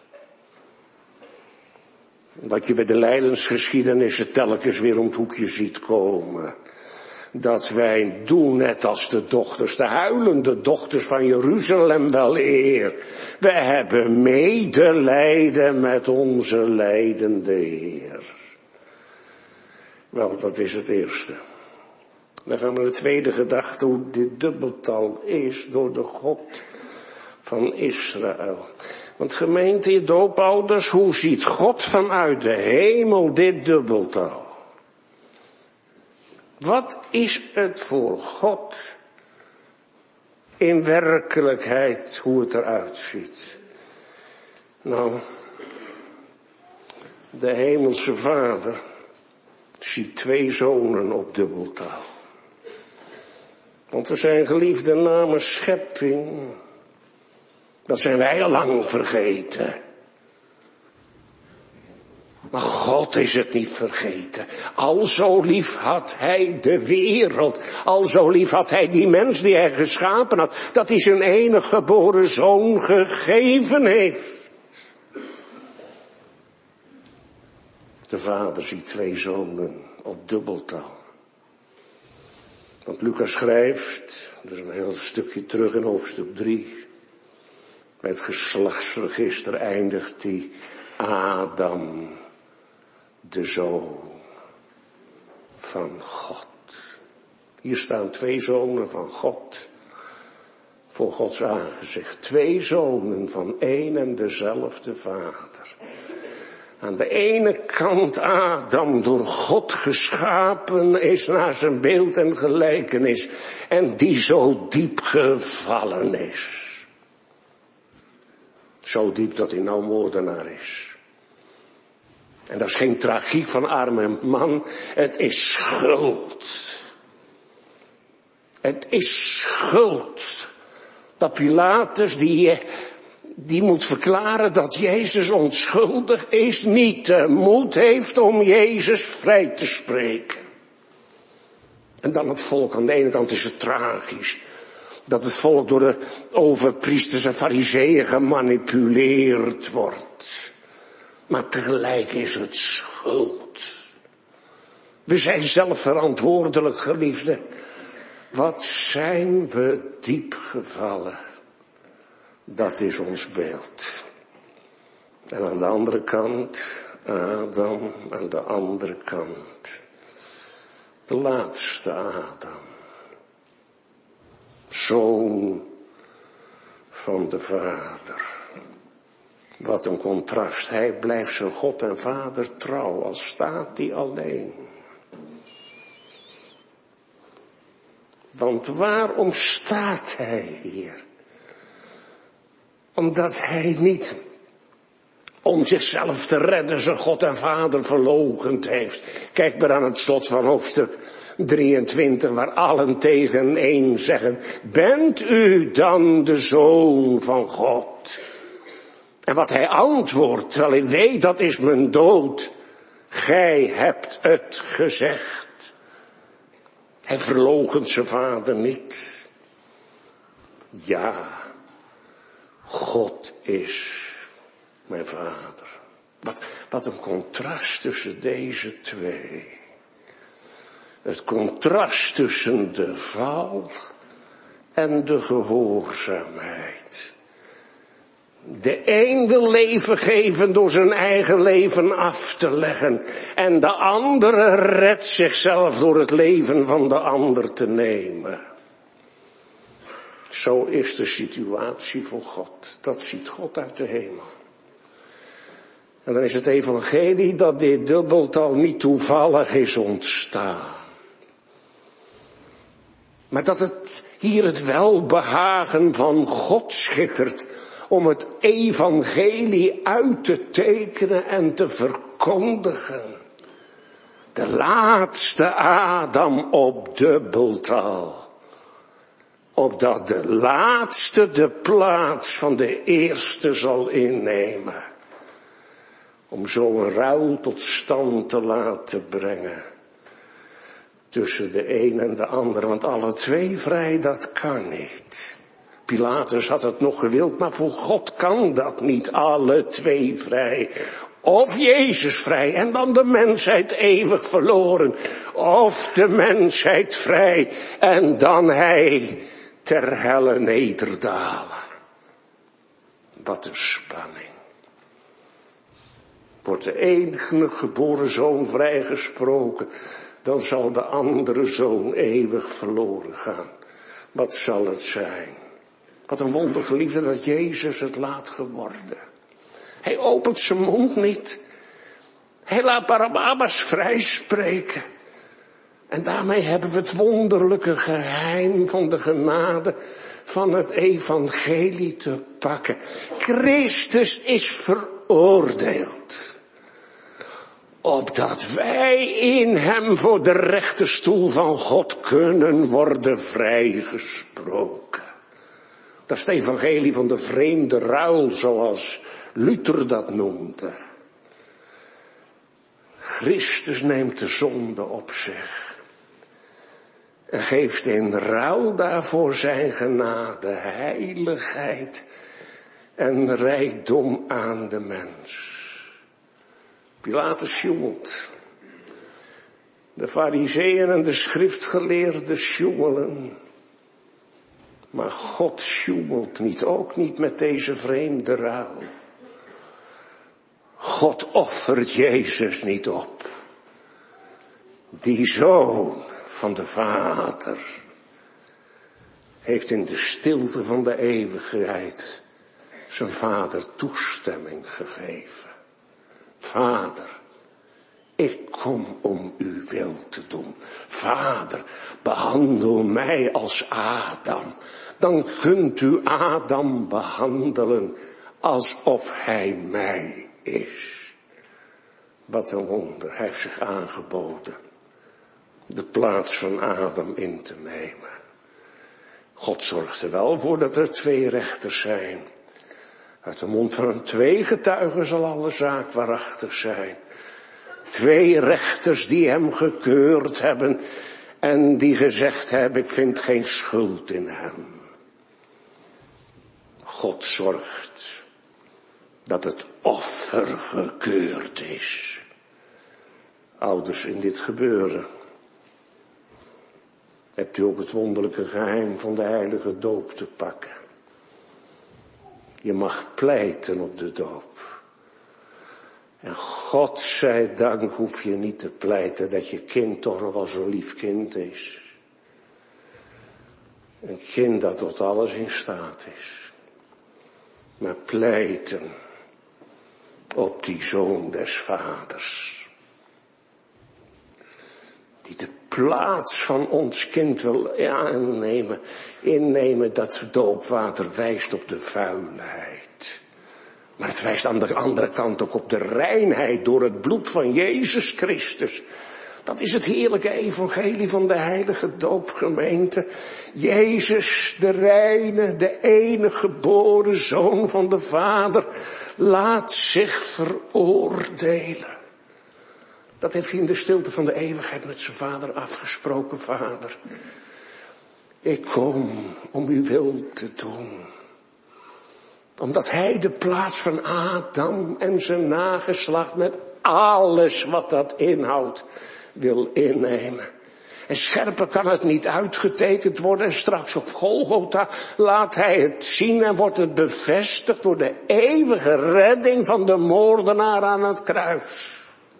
Dat je bij de lijdensgeschiedenissen telkens weer om het hoekje ziet komen. Dat wij doen net als de dochters, de huilende dochters van Jeruzalem wel eer. We hebben medelijden met onze lijdende Heer. Wel, dat is het eerste. Dan gaan we de tweede gedachte, hoe dit dubbeltal is door de God van Israël. Want gemeente, doopouders, hoe ziet God vanuit de hemel dit dubbeltal? Wat is het voor God in werkelijkheid hoe het eruit ziet? Nou, de hemelse Vader ziet twee zonen op dubbeltaal. Want we zijn geliefde namens schepping. Dat zijn wij al lang vergeten. Maar God is het niet vergeten. Al zo lief had hij de wereld. Al zo lief had hij die mens die hij geschapen had. Dat hij zijn enige geboren zoon gegeven heeft. De vader ziet twee zonen op dubbeltal. Want Lucas schrijft, dat is een heel stukje terug in hoofdstuk drie. Bij het geslachtsregister eindigt hij Adam, de zoon van God. Hier staan twee zonen van God voor Gods aangezicht. Twee zonen van één en dezelfde vader. Aan de ene kant Adam, door God geschapen is naar zijn beeld en gelijkenis. En die zo diep gevallen is. Zo diep dat hij nou moordenaar is. En dat is geen tragiek van arme man. Het is schuld. Het is schuld. Dat Pilatus die, die moet verklaren dat Jezus onschuldig is. Niet de moed heeft om Jezus vrij te spreken. En dan het volk. Aan de ene kant is het tragisch. Dat het volk door de overpriesters en fariseeën gemanipuleerd wordt. Maar tegelijk is het schuld. We zijn zelf verantwoordelijk, geliefden. Wat zijn we diep gevallen. Dat is ons beeld. En aan de andere kant, Adam, aan de andere kant. De laatste Adam. Zoon van de Vader. Wat een contrast. Hij blijft zijn God en Vader trouw, al staat hij alleen. Want waarom staat hij hier? Omdat hij niet om zichzelf te redden zijn God en Vader verloochend heeft. Kijk maar aan het slot van hoofdstuk drieëntwintig, waar allen tegen één zeggen: bent u dan de Zoon van God? En wat hij antwoordt, terwijl hij weet dat is mijn dood. Gij hebt het gezegd. Hij verloochent zijn vader niet. Ja, God is mijn vader. Wat, wat een contrast tussen deze twee. Het contrast tussen de val en de gehoorzaamheid. De een wil leven geven door zijn eigen leven af te leggen. En de andere redt zichzelf door het leven van de ander te nemen. Zo is de situatie voor God. Dat ziet God uit de hemel. En dan is het evangelie dat dit dubbeltal niet toevallig is ontstaan. Maar dat het hier het welbehagen van God schittert om het evangelie uit te tekenen en te verkondigen. De laatste Adam op dubbeltal. Opdat de laatste de plaats van de eerste zal innemen. Om zo een ruil tot stand te laten brengen. Tussen de een en de ander, want alle twee vrij, dat kan niet. Pilatus had het nog gewild, maar voor God kan dat niet, alle twee vrij. Of Jezus vrij en dan de mensheid eeuwig verloren. Of de mensheid vrij en dan hij ter helle nederdalen. Wat een spanning. Wordt de enige geboren zoon vrijgesproken, dan zal de andere zoon eeuwig verloren gaan. Wat zal het zijn? Wat een wonder, geliefde, dat Jezus het laat geworden. Hij opent zijn mond niet. Hij laat Barabbas vrijspreken. En daarmee hebben we het wonderlijke geheim van de genade van het evangelie te pakken. Christus is veroordeeld. Opdat wij in hem voor de rechterstoel van God kunnen worden vrijgesproken. Dat is het evangelie van de vreemde ruil, zoals Luther dat noemde. Christus neemt de zonde op zich. En geeft in ruil daarvoor zijn genade, heiligheid en rijkdom aan de mens. Pilatus sjoemelt. De fariseeën en de schriftgeleerden sjoemelen. Maar God sjoemelt niet, ook niet met deze vreemde ruil. God offert Jezus niet op. Die zoon van de Vader heeft in de stilte van de eeuwigheid zijn vader toestemming gegeven. Vader, ik kom om uw wil te doen. Vader, behandel mij als Adam. Dan kunt u Adam behandelen alsof hij mij is. Wat een wonder, hij heeft zich aangeboden de plaats van Adam in te nemen. God zorgt er wel voor dat er twee rechters zijn. Uit de mond van een twee getuigen zal alle zaak waarachtig zijn. Twee rechters die hem gekeurd hebben en die gezegd hebben, ik vind geen schuld in hem. God zorgt dat het offer gekeurd is. Ouders, in dit gebeuren hebt u ook het wonderlijke geheim van de heilige doop te pakken. Je mag pleiten op de doop. En God zij dank hoef je niet te pleiten dat je kind toch nog wel zo'n lief kind is. Een kind dat tot alles in staat is. Maar pleiten op die zoon des vaders. Die de plaats van ons kind wil aannemen, innemen, dat doopwater wijst op de vuilheid. Maar het wijst aan de andere kant ook op de reinheid door het bloed van Jezus Christus. Dat is het heerlijke evangelie van de heilige doopgemeente. Jezus, de reine, de enige geboren zoon van de Vader, laat zich veroordelen. Dat heeft hij in de stilte van de eeuwigheid met zijn vader afgesproken. Vader, ik kom om uw wil te doen. Omdat hij de plaats van Adam en zijn nageslacht met alles wat dat inhoudt wil innemen. En scherper kan het niet uitgetekend worden. En straks op Golgotha laat hij het zien en wordt het bevestigd door de eeuwige redding van de moordenaar aan het kruis.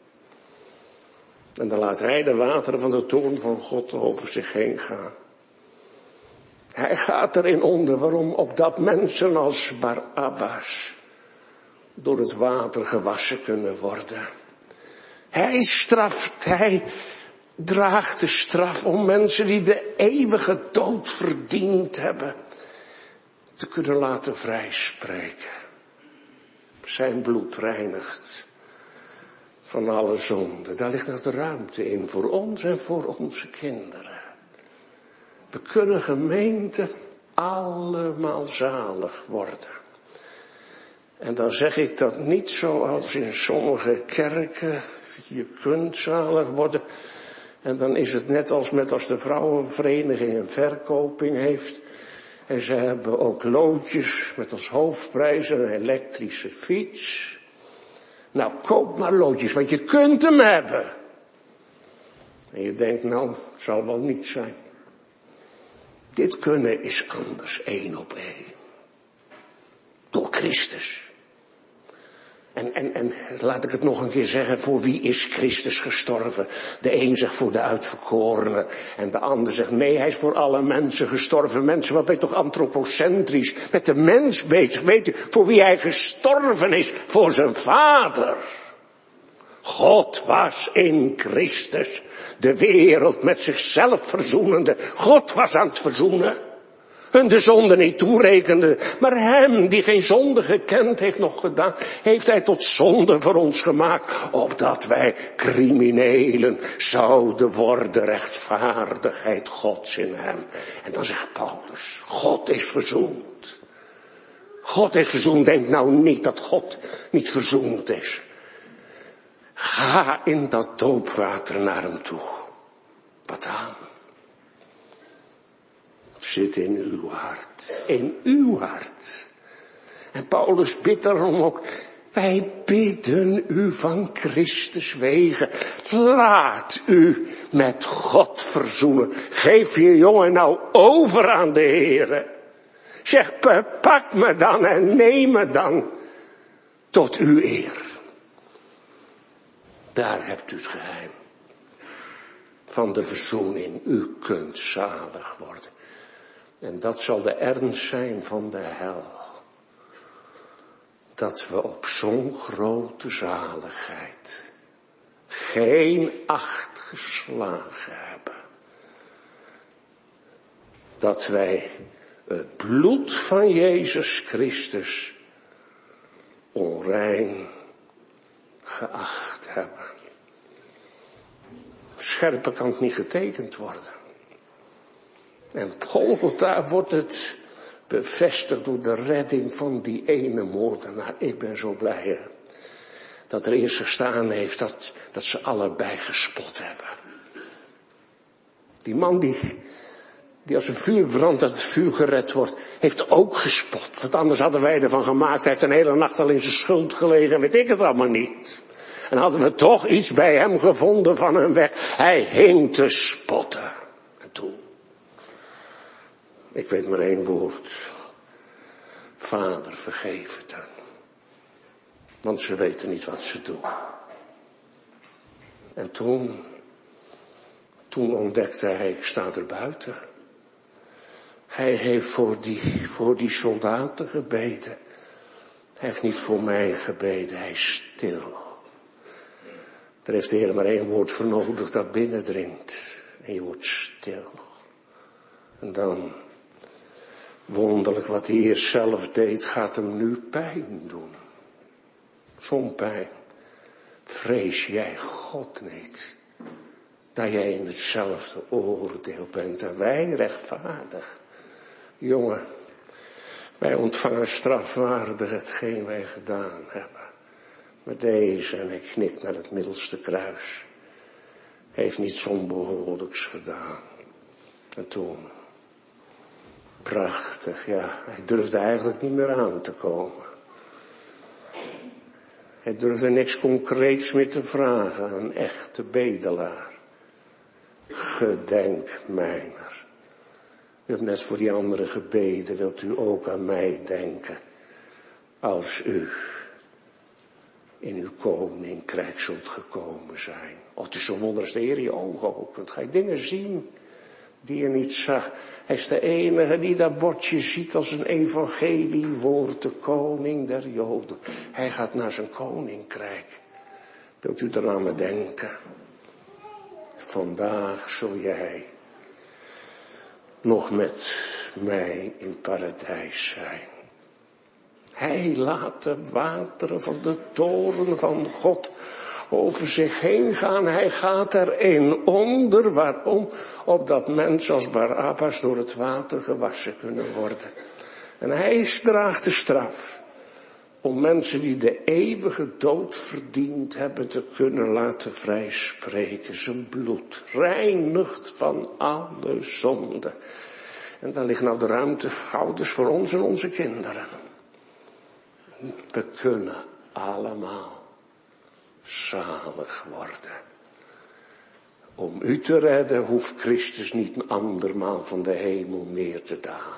En dan laat hij de wateren van de toorn van God over zich heen gaan. Hij gaat erin onder. Waarom? Opdat mensen als Barabbas door het water gewassen kunnen worden. Hij straft, hij draagt de straf om mensen die de eeuwige dood verdiend hebben te kunnen laten vrijspreken. Zijn bloed reinigt van alle zonde. Daar ligt nog de ruimte in voor ons en voor onze kinderen. We kunnen gemeente allemaal zalig worden. En dan zeg ik dat niet zoals in sommige kerken. Je kunt zalig worden. En dan is het net als met als de vrouwenvereniging een verkoping heeft. En ze hebben ook loodjes met als hoofdprijs een elektrische fiets. Nou, koop maar loodjes, want je kunt hem hebben. En je denkt, nou, het zal wel niet zijn. Dit kunnen is anders, één op één. Door Christus. En, en, en laat ik het nog een keer zeggen, voor wie is Christus gestorven? De een zegt voor de uitverkorenen. En de ander zegt, nee, hij is voor alle mensen gestorven. Mensen, wat ben je toch antropocentrisch, met de mens bezig. Weet u, voor wie hij gestorven is? Voor zijn vader. God was in Christus de wereld met zichzelf verzoenende. God was aan het verzoenen. Hun de zonde niet toerekende, maar hem die geen zonde gekend heeft nog gedaan, heeft hij tot zonde voor ons gemaakt, opdat wij criminelen zouden worden, rechtvaardigheid Gods in hem. En dan zegt Paulus, God is verzoend. God is verzoend, denk nou niet dat God niet verzoend is. Ga in dat doopwater naar hem toe. Wat aan? Zit in uw hart. In uw hart. En Paulus bidt daarom ook. Wij bidden u van Christus wegen. Laat u met God verzoenen. Geef je jongen nou over aan de Heere. Zeg, pak me dan en neem me dan tot uw eer. Daar hebt u het geheim van de verzoening. U kunt zalig worden. En dat zal de ernst zijn van de hel. Dat we op zo'n grote zaligheid geen acht geslagen hebben. Dat wij het bloed van Jezus Christus onrein geacht hebben. Scherper kan het niet getekend worden. En op Golgotha wordt het bevestigd door de redding van die ene moordenaar. Ik ben zo blij dat er eerst gestaan heeft dat, dat ze allebei gespot hebben. Die man die, die als een vuur brandt dat het vuur gered wordt, heeft ook gespot. Want anders hadden wij ervan gemaakt, hij heeft een hele nacht al in zijn schuld gelegen, weet ik het allemaal niet. En hadden we toch iets bij hem gevonden van een weg. Hij hing te spotten. En toen, ik weet maar één woord. Vader, vergeef het hen. Want ze weten niet wat ze doen. En toen, toen ontdekte hij, ik sta er buiten. Hij heeft voor die, voor die soldaten gebeden. Hij heeft niet voor mij gebeden, hij is stil. Daar heeft de Heer maar één woord voor nodig dat binnendringt. En je wordt stil. En dan, wonderlijk wat hij eerst zelf deed, gaat hem nu pijn doen. Zo'n pijn. Vrees jij God niet, dat jij in hetzelfde oordeel bent en wij rechtvaardig. Jongen, wij ontvangen strafwaardig hetgeen wij gedaan hebben. Maar deze, en ik knik naar het middelste kruis, heeft niets onbehoorlijks gedaan. En toen, prachtig, ja, hij durfde eigenlijk niet meer aan te komen. Hij durfde niks concreets meer te vragen aan een echte bedelaar. Gedenk mijner. U hebt net voor die anderen gebeden, wilt u ook aan mij denken, als u in uw koninkrijk zult gekomen zijn. Oh, het is zo wonder als de Heer je ogen opent. Ga je dingen zien die je niet zag. Hij is de enige die dat bordje ziet als een evangeliewoord, de koning der Joden. Hij gaat naar zijn koninkrijk. Wilt u er aan me denken? Vandaag zul jij nog met mij in paradijs zijn. Hij laat de wateren van de toren van God over zich heen gaan. Hij gaat erin onder. Waarom? Opdat mensen als Barabbas door het water gewassen kunnen worden. En hij draagt de straf om mensen die de eeuwige dood verdiend hebben te kunnen laten vrijspreken. Zijn bloed reinigt van alle zonde. En daar ligt nou de ruimte, ouders, voor ons en onze kinderen. We kunnen allemaal zalig worden. Om u te redden hoeft Christus niet een andermaal van de hemel neer te dalen.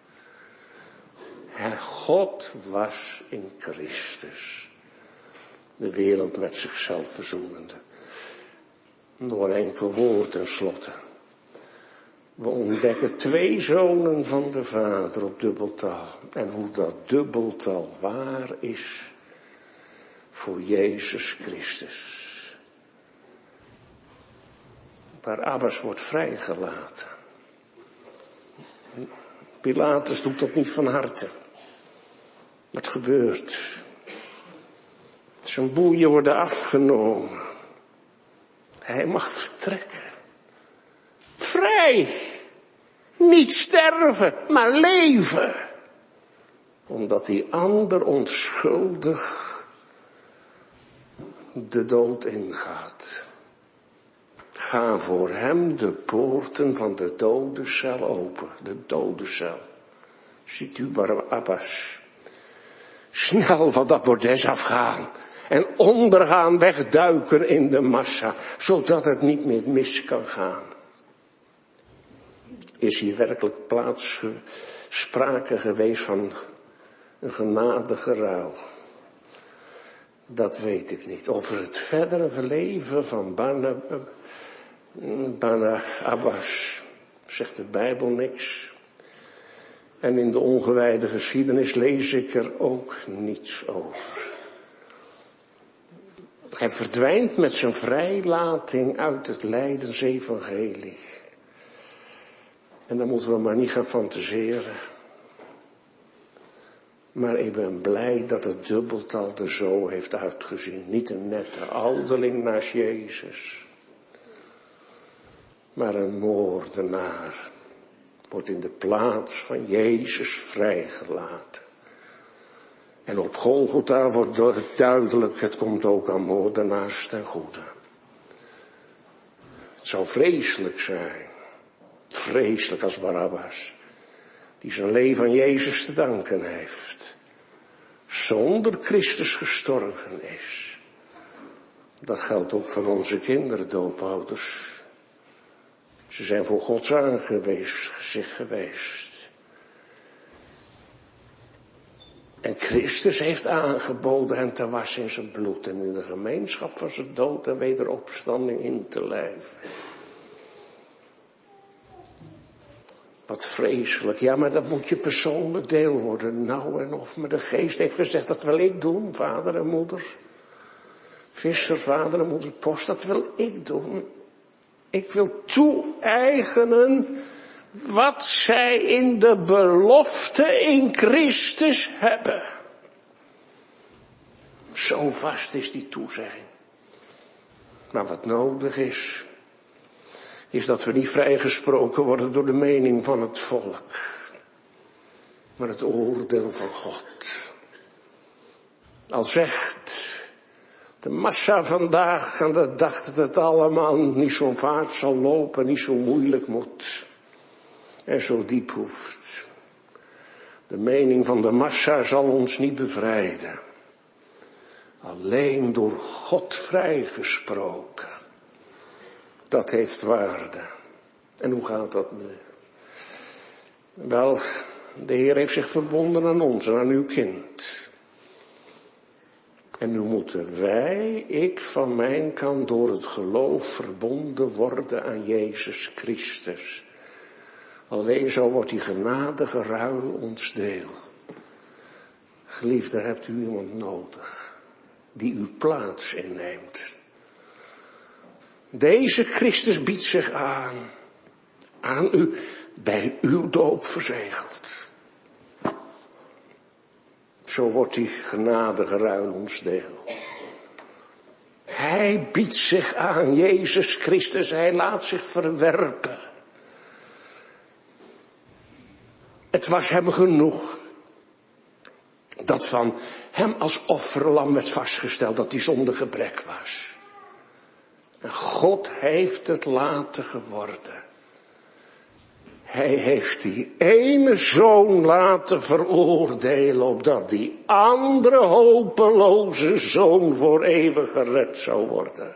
En God was in Christus de wereld met zichzelf verzoenende. Nog een enkel woord tenslotte. We ontdekken twee zonen van de Vader op dubbeltal. En hoe dat dubbeltal waar is voor Jezus Christus. Barabbas wordt vrijgelaten. Pilatus doet dat niet van harte. Wat gebeurt? Zijn boeien worden afgenomen. Hij mag vertrekken. Vrij. Niet sterven, maar leven. Omdat die ander onschuldig de dood ingaat. Ga voor hem de poorten van de dodencel open. De dodencel. Ziet u Barabbas snel van dat bordes afgaan. En ondergaan, wegduiken in de massa. Zodat het niet meer mis kan gaan. Is hier werkelijk plaats sprake geweest van een genadige ruil? Dat weet ik niet. Over het verdere leven van Barabbas zegt de Bijbel niks. En in de ongewijde geschiedenis lees ik er ook niets over. Hij verdwijnt met zijn vrijlating uit het lijdensevangelie. En dan moeten we maar niet gaan fantaseren. Maar ik ben blij dat het dubbeltal er zo heeft uitgezien. Niet een nette ouderling naast Jezus. Maar een moordenaar wordt in de plaats van Jezus vrijgelaten. En op Golgotha wordt duidelijk, het komt ook aan moordenaars ten goede. Het zou vreselijk zijn. Vreselijk als Barabbas, die zijn leven aan Jezus te danken heeft, zonder Christus gestorven is. Dat geldt ook voor onze kinderen, doopouders. Ze zijn voor Gods aangezicht geweest. En Christus heeft aangeboden hen te wassen in zijn bloed en in de gemeenschap van zijn dood en wederopstanding in te lijven. Wat vreselijk. Ja, maar dat moet je persoonlijk deel worden. Nou en of. Maar de geest heeft gezegd, dat wil ik doen, vader en moeder. Visser, vader en moeder, post, dat wil ik doen. Ik wil toe-eigenen wat zij in de belofte in Christus hebben. Zo vast is die toezegging. Maar wat nodig is, is dat we niet vrijgesproken worden door de mening van het volk, maar het oordeel van God. Al zegt de massa vandaag aan de dag dat het allemaal niet zo vaart zal lopen, niet zo moeilijk moet en zo diep hoeft. De mening van de massa zal ons niet bevrijden. Alleen door God vrijgesproken. Dat heeft waarde. En hoe gaat dat nu? Wel, de Heer heeft zich verbonden aan ons en aan uw kind. En nu moeten wij, ik van mijn kant, door het geloof verbonden worden aan Jezus Christus. Alleen zo wordt die genadige ruil ons deel. Geliefde, hebt u iemand nodig die uw plaats inneemt. Deze Christus biedt zich aan, aan u, bij uw doop verzegeld. Zo wordt die genadige ruil ons deel. Hij biedt zich aan, Jezus Christus, hij laat zich verwerpen. Het was hem genoeg dat van hem als offerlam werd vastgesteld dat hij zonder gebrek was. En God heeft het laten geworden. Hij heeft die ene zoon laten veroordelen, opdat die andere hopeloze zoon voor eeuwig gered zou worden.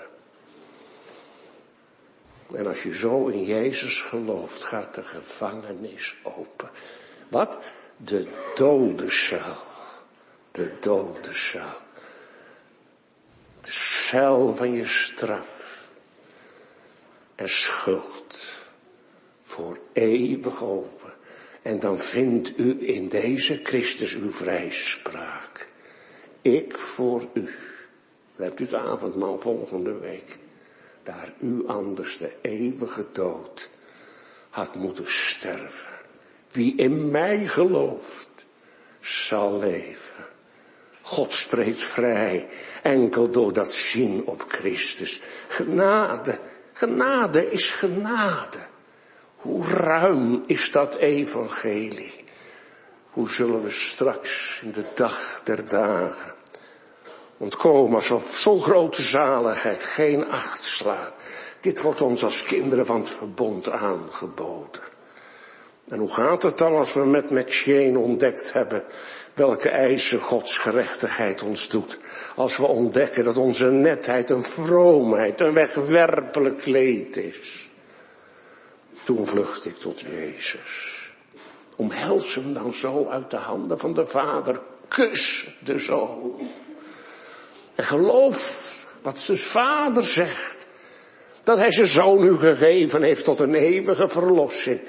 En als je zo in Jezus gelooft, gaat de gevangenis open. Wat? De dodencel. De dodencel. De cel van je straf. En schuld. Voor eeuwig open. En dan vindt u in deze Christus uw vrijspraak. Ik voor u. Dan hebt u het avondmaal volgende week. Daar u anders de eeuwige dood had moeten sterven. Wie in mij gelooft, zal leven. God spreekt vrij, enkel door dat zien op Christus. Genade, genade is genade. Hoe ruim is dat evangelie? Hoe zullen we straks in de dag der dagen ontkomen als we op zo'n grote zaligheid geen acht slaan? Dit wordt ons als kinderen van het verbond aangeboden. En hoe gaat het dan als we met McShane ontdekt hebben welke eisen Gods gerechtigheid ons doet? Als we ontdekken dat onze netheid een vroomheid, een wegwerpelijk kleed is. Toen vlucht ik tot Jezus. Omhels hem dan zo uit de handen van de Vader. Kus de Zoon. En geloof wat zijn Vader zegt. Dat hij zijn Zoon u gegeven heeft tot een eeuwige verlossing.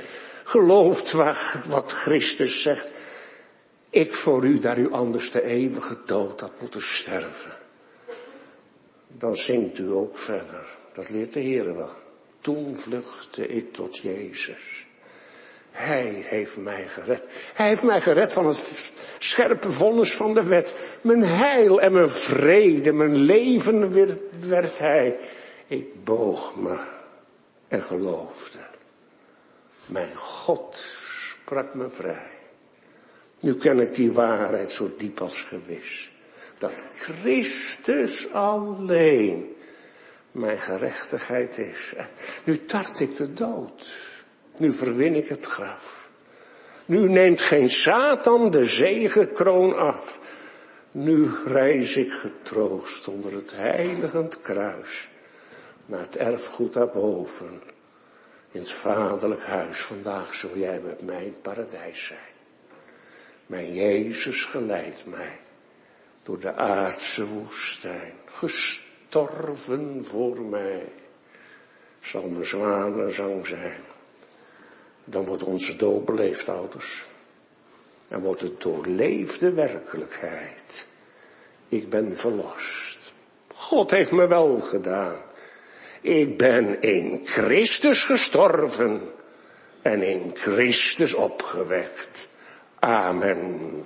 Gelooft wat Christus zegt. Ik voor u, daar u anders de eeuwige dood had moeten sterven. Dan zingt u ook verder. Dat leert de Heer wel. Toen vluchtte ik tot Jezus. Hij heeft mij gered. Hij heeft mij gered van het scherpe vonnis van de wet. Mijn heil en mijn vrede, mijn leven werd, werd hij. Ik boog me en geloofde. Mijn God sprak me vrij. Nu ken ik die waarheid zo diep als gewis. Dat Christus alleen mijn gerechtigheid is. Nu tart ik de dood. Nu verwin ik het graf. Nu neemt geen Satan de zegekroon af. Nu reis ik getroost onder het heiligend kruis. Naar het erfgoed daarboven. In het vaderlijk huis. Vandaag zul jij met mij in het paradijs zijn. Mijn Jezus geleidt mij. Door de aardse woestijn. Gestorven voor mij. Zal mijn zwanenzang zijn. Dan wordt onze dood beleefd, ouders. Dan wordt het doorleefde werkelijkheid. Ik ben verlost. God heeft me wel gedaan. Ik ben in Christus gestorven. En in Christus opgewekt. Amen.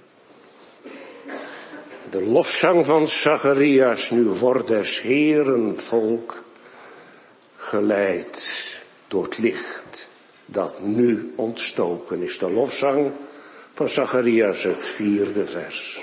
De lofzang van Zacharias nu wordt des Heeren volk geleid door het licht dat nu ontstoken is. De lofzang van Zacharias, het vierde vers.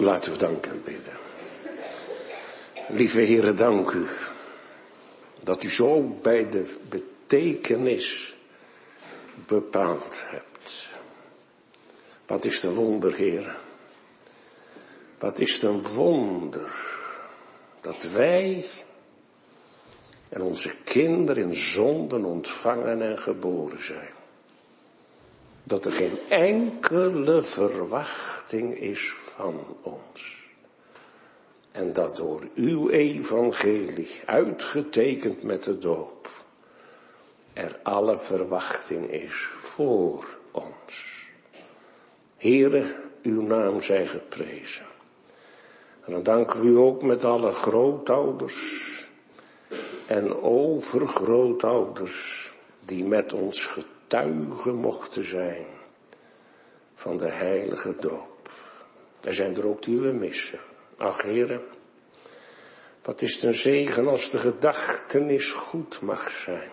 Laten we danken bidden. Lieve Heere, dank u dat u zo bij de betekenis bepaald hebt. Wat is een wonder, Heere? Wat is het een wonder dat wij en onze kinderen in zonden ontvangen en geboren zijn. Dat er geen enkele verwachting is van ons. En dat door uw evangelie, uitgetekend met de doop, er alle verwachting is voor ons. Heere, uw naam zij geprezen. En dan danken we u ook met alle grootouders en overgrootouders die met ons getuigen mochten zijn van de heilige doop. Er zijn er ook die we missen. Ach, Heere, wat is het een zegen als de gedachtenis goed mag zijn.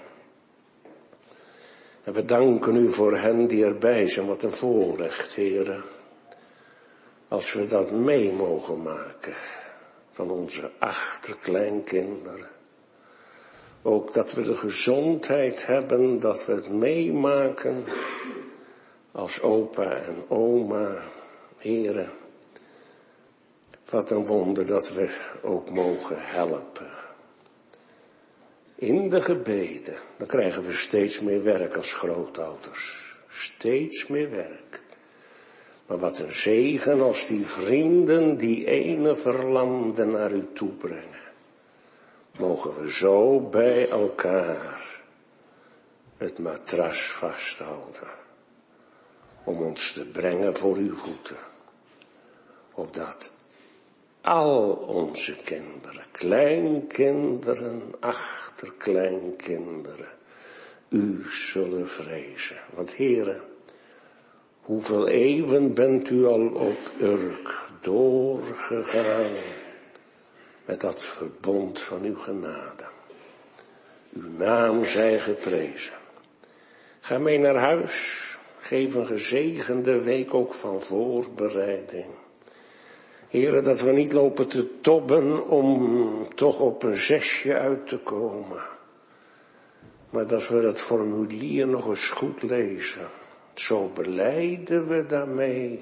En we danken u voor hen die erbij zijn. Wat een voorrecht, Heere. Als we dat mee mogen maken van onze achterkleinkinderen. Ook dat we de gezondheid hebben, dat we het meemaken als opa en oma. Heere, wat een wonder dat we ook mogen helpen. In de gebeden, dan krijgen we steeds meer werk als grootouders. Steeds meer werk. Maar wat een zegen als die vrienden die ene verlamde naar u toe brengen. Mogen we zo bij elkaar het matras vasthouden. Om ons te brengen voor uw voeten. Opdat al onze kinderen, kleinkinderen, achterkleinkinderen, u zullen vrezen. Want Heere, hoeveel eeuwen bent u al op Urk doorgegaan met dat verbond van uw genade. Uw naam zij geprezen. Ga mee naar huis, geef een gezegende week ook van voorbereiding. Heere, dat we niet lopen te tobben om toch op een zesje uit te komen. Maar dat we het formulier nog eens goed lezen. Zo belijden we daarmee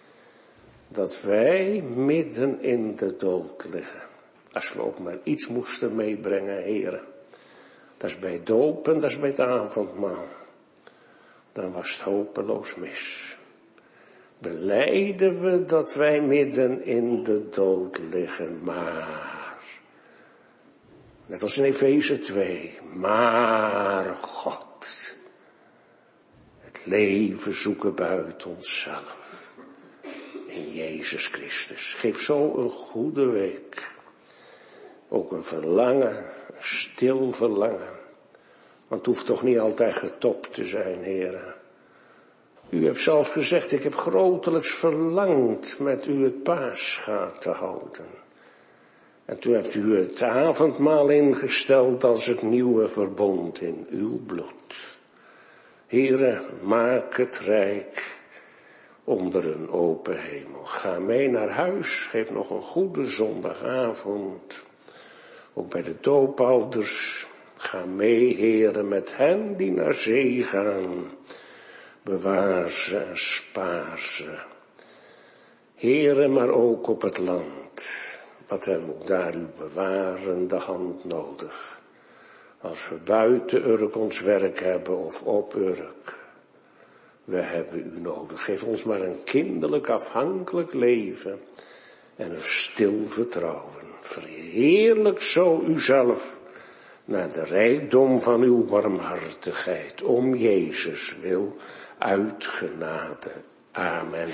dat wij midden in de dood liggen. Als we ook maar iets moesten meebrengen, Heere. Dat is bij dopen, dat is bij het avondmaal. Dan was het hopeloos mis. Belijden we dat wij midden in de dood liggen, maar, net als in Efeze twee, maar God, het leven zoeken buiten onszelf, in Jezus Christus. Geef zo een goede week, ook een verlangen, een stil verlangen, want het hoeft toch niet altijd getopt te zijn, Heere. U hebt zelf gezegd, ik heb grotelijks verlangd met u het paasgaat te houden. En toen hebt u het avondmaal ingesteld als het nieuwe verbond in uw bloed. Heere, maak het rijk onder een open hemel. Ga mee naar huis, geef nog een goede zondagavond. Ook bij de doopouders, ga mee, Heere, met hen die naar zee gaan. Bewaar ze en spaar ze. Heere, maar ook op het land. Wat hebben we ook daar uw bewarende hand nodig. Als we buiten Urk ons werk hebben of op Urk. We hebben u nodig. Geef ons maar een kinderlijk afhankelijk leven. En een stil vertrouwen. Verheerlijk zo uzelf naar de rijkdom van uw barmhartigheid. Om Jezus wil. Uit genade. Amen.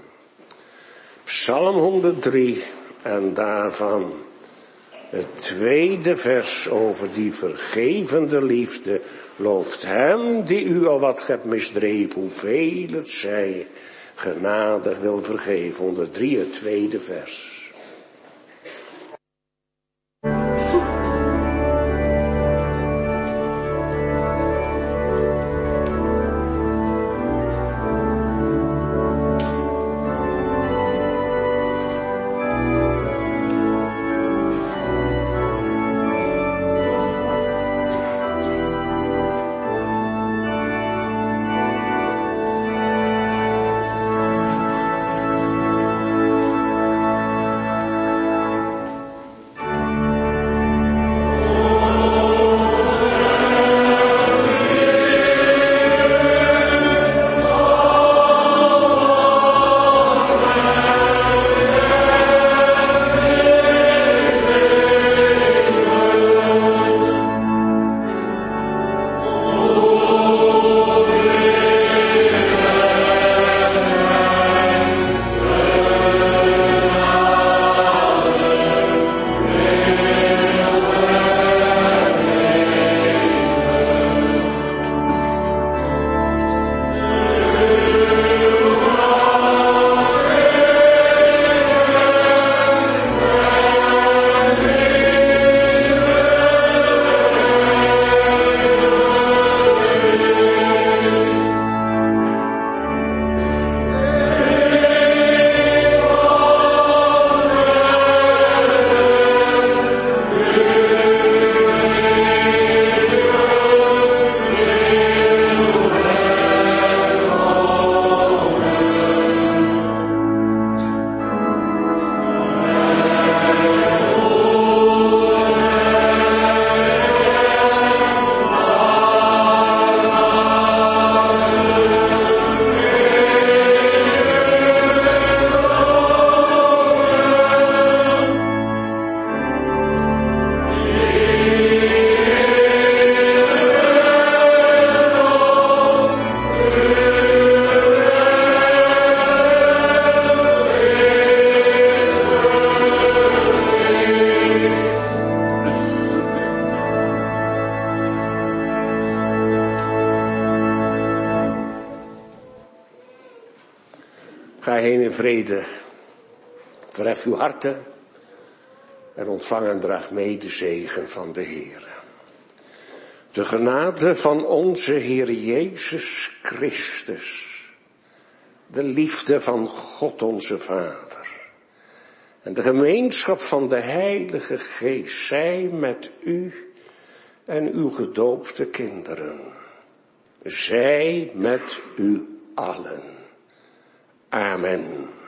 Psalm honderddrie en daarvan het tweede vers over die vergevende liefde. Looft hem die u al wat hebt misdreven, hoeveel het zij genadig wil vergeven. honderddrie het tweede vers. Ga heen in vrede. Verhef uw harten. En ontvang en draag mee de zegen van de Heer. De genade van onze Heer Jezus Christus. De liefde van God onze Vader. En de gemeenschap van de Heilige Geest zij met u en uw gedoopte kinderen. Zij met u allen. Amen.